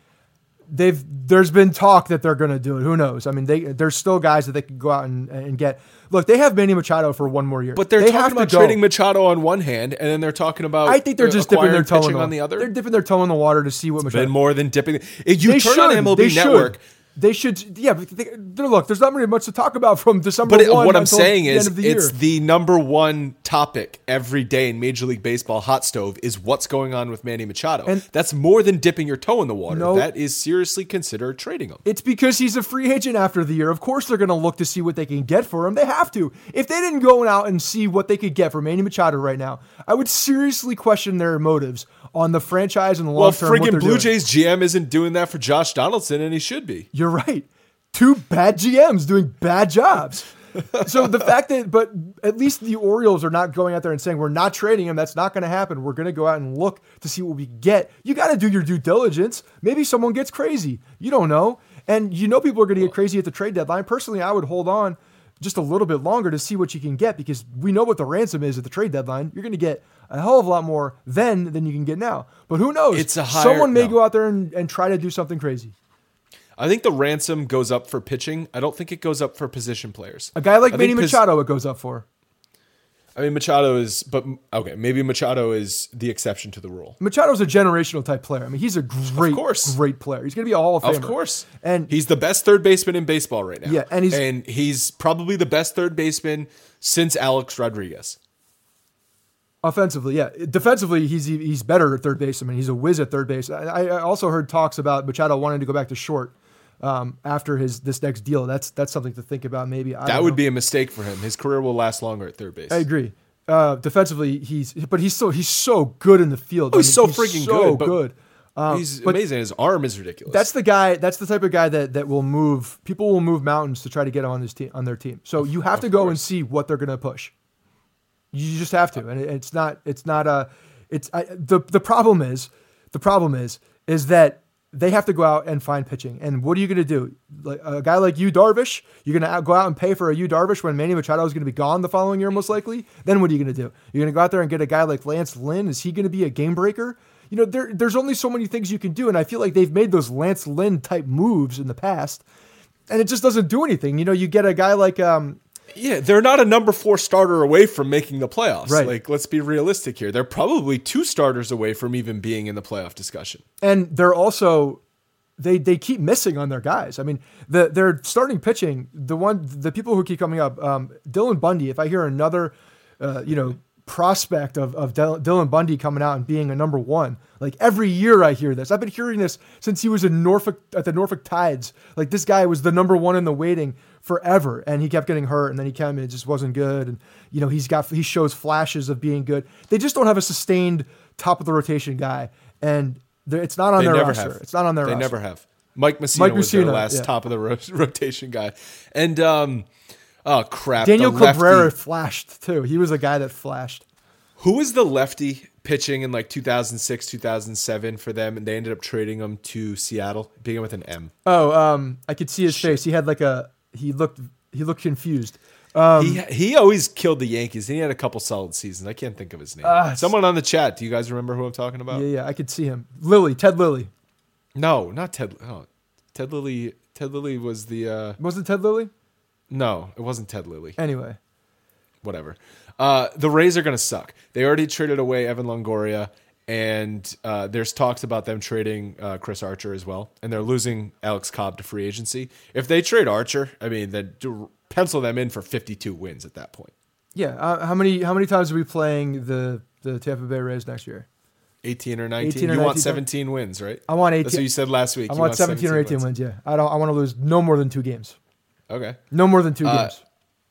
There's been talk that they're going to do it. Who knows? I mean, there's still guys that they could go out and get. Look, they have Manny Machado for one more year. But they're talking about trading Machado on one hand, and then they're talking about I think they're just dipping their toe on the other. They're dipping their toe in the water to see what Machado. Been more than dipping. If you turn on MLB Network. They should, yeah. Look, there's not really much to talk about from December 1 what I'm saying the is, end of the year. it's the number one topic every day in Major League Baseball hot stove is what's going on with Manny Machado. And that's more than dipping your toe in the water. No, that is seriously considered trading him. It's because he's a free agent after the year. Of course, they're going to look to see what they can get for him. They have to. If they didn't go out and see what they could get for Manny Machado right now, I would seriously question their motives on the franchise and the long term. Well, friggin' Blue Jays GM isn't doing that for Josh Donaldson, and he should be. You're right. Two bad GMs doing bad jobs. So the fact but at least the Orioles are not going out there and saying, we're not trading him. That's not going to happen. We're going to go out and look to see what we get. You got to do your due diligence. Maybe someone gets crazy. You don't know. And people are going to get crazy at the trade deadline. Personally, I would hold on just a little bit longer to see what you can get because we know what the ransom is at the trade deadline. You're going to get a hell of a lot more then than you can get now. But who knows? Someone may go out there and try to do something crazy. I think the ransom goes up for pitching. I don't think it goes up for position players. A guy like Manny Machado, it goes up for. I mean, Machado is, but okay, maybe Machado is the exception to the rule. Machado's a generational type player. I mean, he's a great player. He's going to be a Hall of Famer. Of course. And he's the best third baseman in baseball right now. Yeah, and he's probably the best third baseman since Alex Rodriguez. Offensively, yeah. Defensively, he's better at third base. I mean, he's a whiz at third base. I also heard talks about Machado wanting to go back to short after this next deal. That's something to think about. Maybe that would be a mistake for him. His career will last longer at third base. I agree. Defensively, he's so good in the field. He's so freaking good. He's amazing. His arm is ridiculous. That's the guy. That's the type of guy that will move. People will move mountains to try to get him on their team. So you have to go and see what they're going to push. You just have to, and the problem is that they have to go out and find pitching. And what are you going to do? Like a guy like Yu Darvish, you're going to go out and pay for a Yu Darvish when Manny Machado is going to be gone the following year, most likely. Then what are you going to do? You're going to go out there and get a guy like Lance Lynn. Is he going to be a game breaker? There's only so many things you can do, and I feel like they've made those Lance Lynn type moves in the past, and it just doesn't do anything. You get a guy like Yeah, they're not a number 4 starter away from making the playoffs. Right. Like, let's be realistic here. They're probably 2 starters away from even being in the playoff discussion. And they're also they keep missing on their guys. I mean, their starting pitching, the people who keep coming up, Dylan Bundy. If I hear another, prospect of Dylan Bundy coming out and being a number 1, like every year I hear this. I've been hearing this since he was in Norfolk at the Norfolk Tides. Like this guy was the number 1 in the waiting forever, and he kept getting hurt, and then he came and it just wasn't good. And he shows flashes of being good. They just don't have a sustained top of the rotation guy, and it's not on their roster. It's not on their roster. They never have. Mike Mussina was their last top of the rotation guy. And, crap. Daniel Cabrera flashed, too. He was a guy that flashed. Who was the lefty pitching in like 2006, 2007 for them, and they ended up trading him to Seattle, beginning with an M? Oh, I could see his face. He had he looked confused. He always killed the Yankees, and he had a couple solid seasons. I can't think of his name. Someone on the chat, do you guys remember who I'm talking about? Yeah, I could see him. Ted Lilly. No, not Ted. Oh, Ted Lilly. Ted Lilly was the. Was it Ted Lilly? No, it wasn't Ted Lilly. Anyway, whatever. The Rays are going to suck. They already traded away Evan Longoria, and there's talks about them trading Chris Archer as well, and they're losing Alex Cobb to free agency. If they trade Archer, I mean, then pencil them in for 52 wins at that point. Yeah. How many times are we playing the Tampa Bay Rays next year? 18 or 19. You want 17 wins, right? I want 18. That's what you said last week. I want 17 or 18 wins. Yeah. I want to lose no more than 2 games. Okay. No more than 2 games.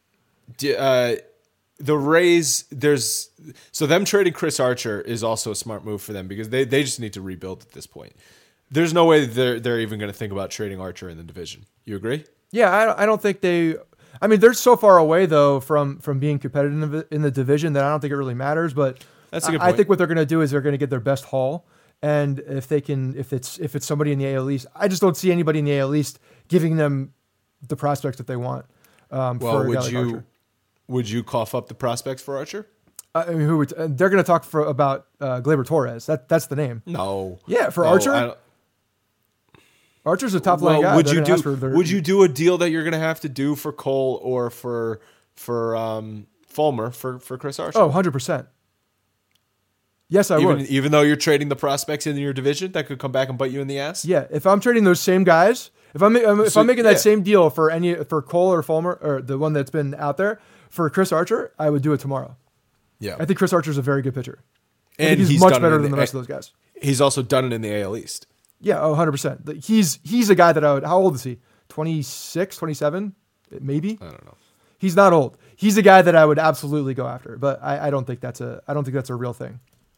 The Rays, so them trading Chris Archer is also a smart move for them because they just need to rebuild at this point. There's no way they're even going to think about trading Archer in the division. You agree? Yeah, I don't think they. I mean, they're so far away though from being competitive in the division that I don't think it really matters. But that's a good point. I think what they're going to do is they're going to get their best haul, and if it's somebody in the AL East, I just don't see anybody in the AL East giving them the prospects that they want. Would you cough up the prospects for Archer? I mean, they're going to talk about Gleyber Torres. That's the name. No. Yeah, for Archer. Archer's a top line guy. Would you do a deal that you're going to have to do for Cole or for Fulmer for Chris Archer? Oh, 100%. Yes, I would. Even though you're trading the prospects in your division that could come back and bite you in the ass? Yeah, if I'm trading those same guys, if I'm making that same deal for Cole or Fulmer or the one that's been out there for Chris Archer, I would do it tomorrow. Yeah. I think Chris Archer's a very good pitcher. And he's much better than the rest of those guys. He's also done it in the AL East. Yeah, 100%. He's a guy that I would. How old is he? 26, 27, maybe. I don't know. He's not old. He's a guy that I would absolutely go after, but I don't think that's a real thing.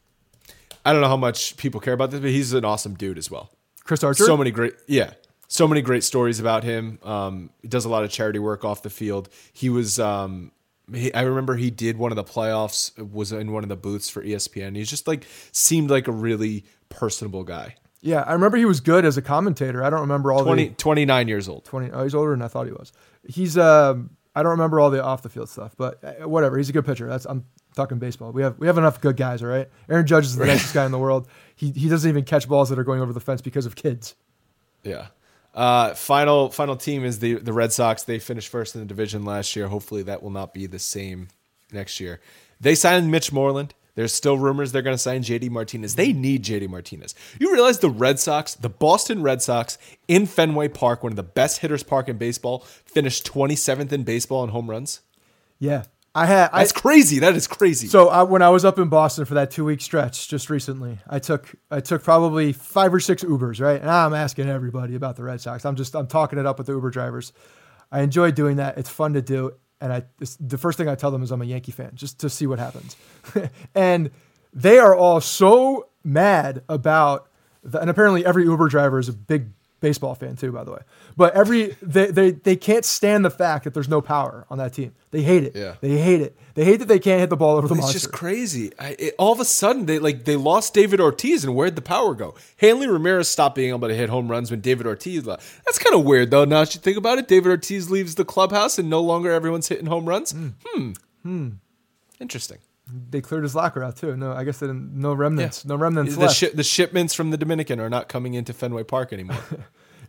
I don't know how much people care about this, but he's an awesome dude as well. Chris Archer. So many great stories about him. He does a lot of charity work off the field. He was. I remember he did one of the playoffs. Was in one of the booths for ESPN. He just seemed like a really personable guy. Yeah, I remember he was good as a commentator. I don't remember all 29 years old. 20. Oh, he's older than I thought he was. He's I don't remember all the off the field stuff, but whatever. He's a good pitcher. I'm talking baseball. We have enough good guys, all right? Aaron Judge is the nicest guy in the world. He doesn't even catch balls that are going over the fence because of kids. Yeah. Final team is the Red Sox. They finished first in the division last year. Hopefully that will not be the same next year. They signed Mitch Moreland. There's still rumors they're going to sign JD Martinez. They need JD Martinez. You realize the Boston Red Sox in Fenway Park, one of the best hitters park in baseball, finished 27th in baseball in home runs? Yeah. That's crazy. That is crazy. So when I was up in Boston for that 2-week stretch just recently, I took probably 5 or 6 Ubers, right? And I'm asking everybody about the Red Sox. I'm talking it up with the Uber drivers. I enjoy doing that. It's fun to do. And the first thing I tell them is I'm a Yankee fan, just to see what happens. And they are all so mad about and apparently every Uber driver is a big baseball fan too, by the way. But they can't stand the fact that there's no power on that team. They hate it. Yeah. They hate it. They hate that they can't hit the ball over the monster. It's just crazy. All of a sudden they lost David Ortiz, and where'd the power go? Hanley Ramirez stopped being able to hit home runs when David Ortiz left. That's kind of weird though. Now that you think about it, David Ortiz leaves the clubhouse and no longer everyone's hitting home runs. Interesting. They cleared his locker out too. No, I guess no remnants. Yeah. No remnants left. The shipments from the Dominican are not coming into Fenway Park anymore.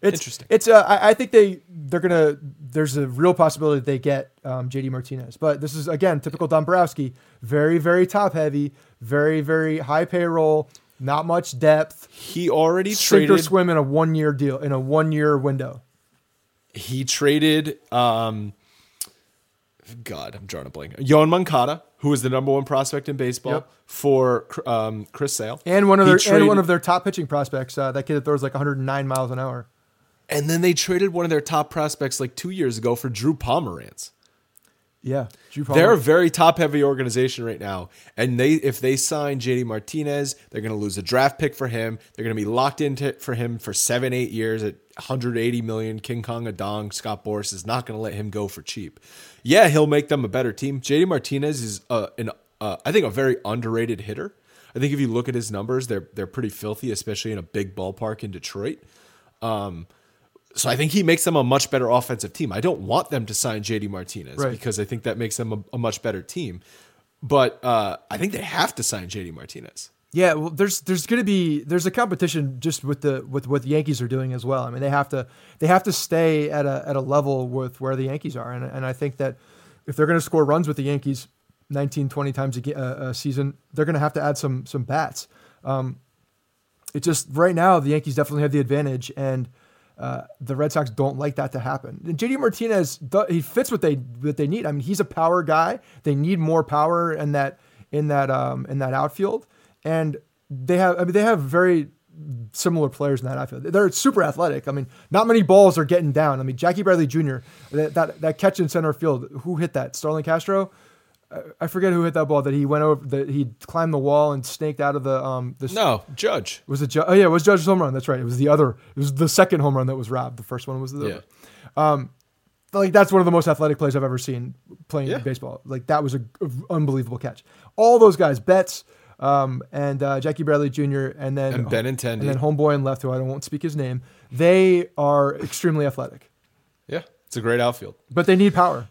Interesting. It's I think they're gonna. There's a real possibility they get JD Martinez, but this is again typical Dombrowski. Very very top heavy, very very high payroll, not much depth. He already Sink or traded. swim in a 1 year deal in a 1 year window. He traded. God, I'm drawing a blank. Yoan Moncada, who was the number 1 prospect in baseball, Yep. for Chris Sale, And one of He their traded- and one of their top pitching prospects. That kid that throws like 109 miles an hour. And then they traded one of their top prospects like 2 years ago for Drew Pomeranz. Yeah, Drew They're Palmer. a very top-heavy organization right now, and if they sign JD Martinez, they're going to lose a draft pick for him. They're going to be locked into for him for 7-8 years at $180 million. King Kong Adong, Scott Boras is not going to let him go for cheap. Yeah, he'll make them a better team. JD Martinez is I think a very underrated hitter. I think if you look at his numbers, they're pretty filthy, especially in a big ballpark in Detroit. So I think he makes them a much better offensive team. I don't want them to sign JD Martinez Right. because I think that makes them a much better team. But I think they have to sign JD Martinez. Yeah, well, there's a competition just with what the Yankees are doing as well. I mean, they have to stay at a level with where the Yankees are, and I think that if they're going to score runs with the Yankees 19, 20 times a season, they're going to have to add some bats. It just right now the Yankees definitely have the advantage, and the Red Sox don't like that to happen. And JD Martinez, he fits what they need. I mean, he's a power guy. They need more power in that outfield. And they have very similar players in that outfield. They're super athletic. I mean, not many balls are getting down. I mean, Jackie Bradley Jr., that catch in center field, who hit that? Starlin Castro? I forget who hit that ball that he went over. He climbed the wall and snaked out of the. No, Judge. Was it? Oh yeah, it was Judge's home run. That's right. It was the other. It was the second home run that was robbed. The first one was the. Yeah. Like that's one of the most athletic plays I've ever seen playing baseball. Like that was a unbelievable catch. All those guys, Betts, and Jackie Bradley Jr. and then Benintendi. and then homeboy and left, who I won't speak his name. They are extremely athletic, Yeah, it's a great outfield. but they need power.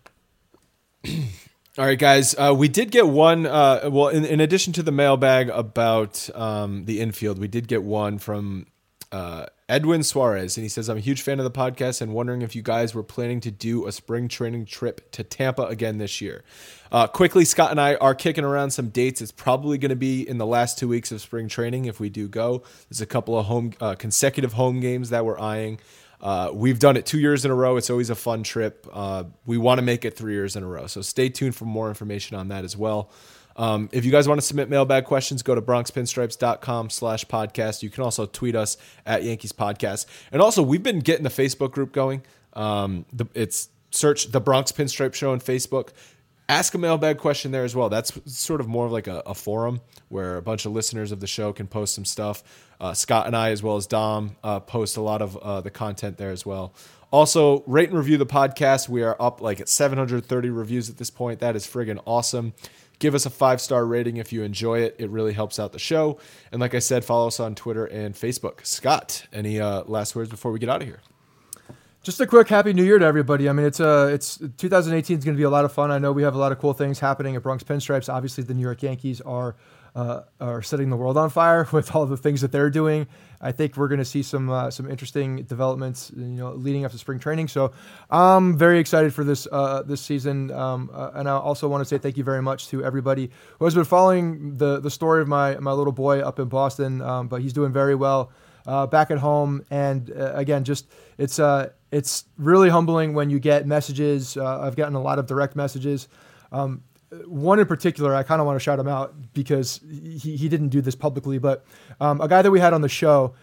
All right, guys. We did get one. Well, in addition to the mailbag about the infield, we did get one from Edwin Suarez, and he says, "I'm a huge fan of the podcast and wondering if you guys were planning to do a spring training trip to Tampa again this year." Quickly, Scott and I are kicking around some dates. It's probably going to be in the last 2 weeks of spring training if we do go. There's a couple of consecutive home games that we're eyeing. We've done it 2 years in a row. It's always a fun trip. We want to make it 3 years in a row. So stay tuned for more information on that as well. If you guys want to submit mailbag questions, go to bronxpinstripes.com/podcast. You can also tweet us at Yankees Podcast. And also, we've been getting the Facebook group going. It's search the Bronx Pinstripe Show on Facebook. Ask a mailbag question there as well. That's sort of more of like a forum where a bunch of listeners of the show can post some stuff. Scott and I, as well as Dom, post a lot of the content there as well. Also, rate and review the podcast. We are up like at 730 reviews at this point. That is friggin' awesome. Give us a 5-star rating if you enjoy it. It really helps out the show. And like I said, follow us on Twitter and Facebook. Scott, any last words before we get out of here? Just a quick Happy New Year to everybody. I mean, it's 2018 is going to be a lot of fun. I know we have a lot of cool things happening at Bronx Pinstripes. Obviously, the New York Yankees are setting the world on fire with all the things that they're doing. I think we're going to see some interesting developments, leading up to spring training. So I'm very excited for this season. And I also want to say thank you very much to everybody who has been following the story of my little boy up in Boston. But he's doing very well back at home. And again, just it's really humbling when you get messages. I've gotten a lot of direct messages. One in particular, I kind of want to shout him out because he didn't do this publicly, but a guy that we had on the show,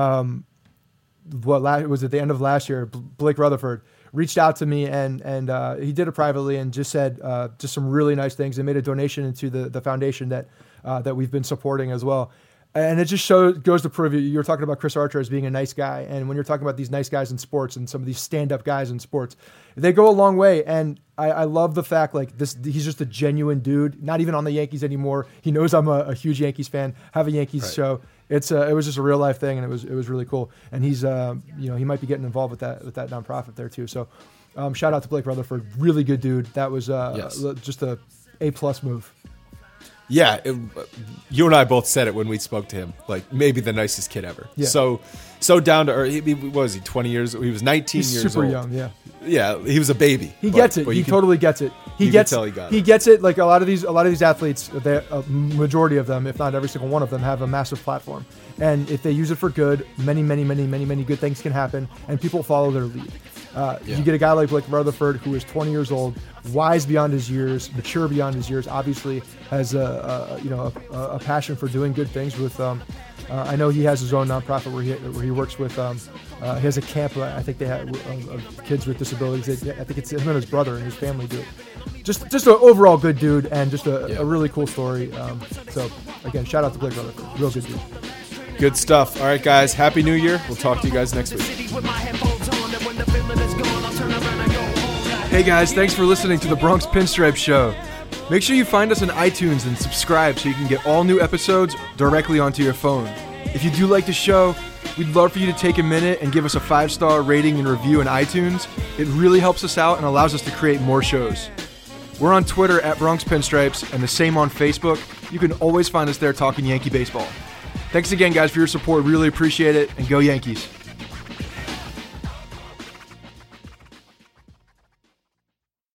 was at the end of last year, Blake Rutherford, reached out to me and he did it privately and just said just some really nice things and made a donation into the foundation that we've been supporting as well. And it just goes to prove you were talking about Chris Archer as being a nice guy. And when you're talking about these nice guys in sports and some of these stand-up guys in sports, they go a long way. And I love the fact he's just a genuine dude, not even on the Yankees anymore. He knows I'm a huge Yankees fan, have a Yankees show. It was just a real life thing. And it was really cool. And he's, he might be getting involved with that nonprofit there too. So shout out to Blake Rutherford. Really good dude. That was just a A+ move. Yeah, you and I both said it when we spoke to him. Like, maybe the nicest kid ever. Yeah. So down to earth. What was he? 20 years? He was 19 He's years old. super young. Yeah. Yeah, he was a baby. He gets it. He totally gets it. You can tell he got it. He gets it. Like a lot of these athletes, a majority of them, if not every single one of them, have a massive platform. And if they use it for good, many good things can happen, and people follow their lead. You get a guy like Blake Rutherford, who is 20 years old, wise beyond his years, mature beyond his years. Obviously, has a passion for doing good things. With I know he has his own nonprofit where he works with. He has a camp. I think they have of kids with disabilities. I think it's him and his brother and his family do it. Just an overall good dude, and just a really cool story. So again, shout out to Blake Rutherford, real good dude. Good stuff. All right, guys. Happy New Year. We'll talk to you guys next week. Hey guys, thanks for listening to the Bronx Pinstripe Show. Make sure you find us on iTunes and subscribe so you can get all new episodes directly onto your phone. If you do like the show, we'd love for you to take a minute and give us a 5-star rating and review in iTunes. It really helps us out and allows us to create more shows. We're on Twitter at Bronx Pinstripes and the same on Facebook. You can always find us there talking Yankee baseball. Thanks again, guys, for your support. Really appreciate it, and go Yankees.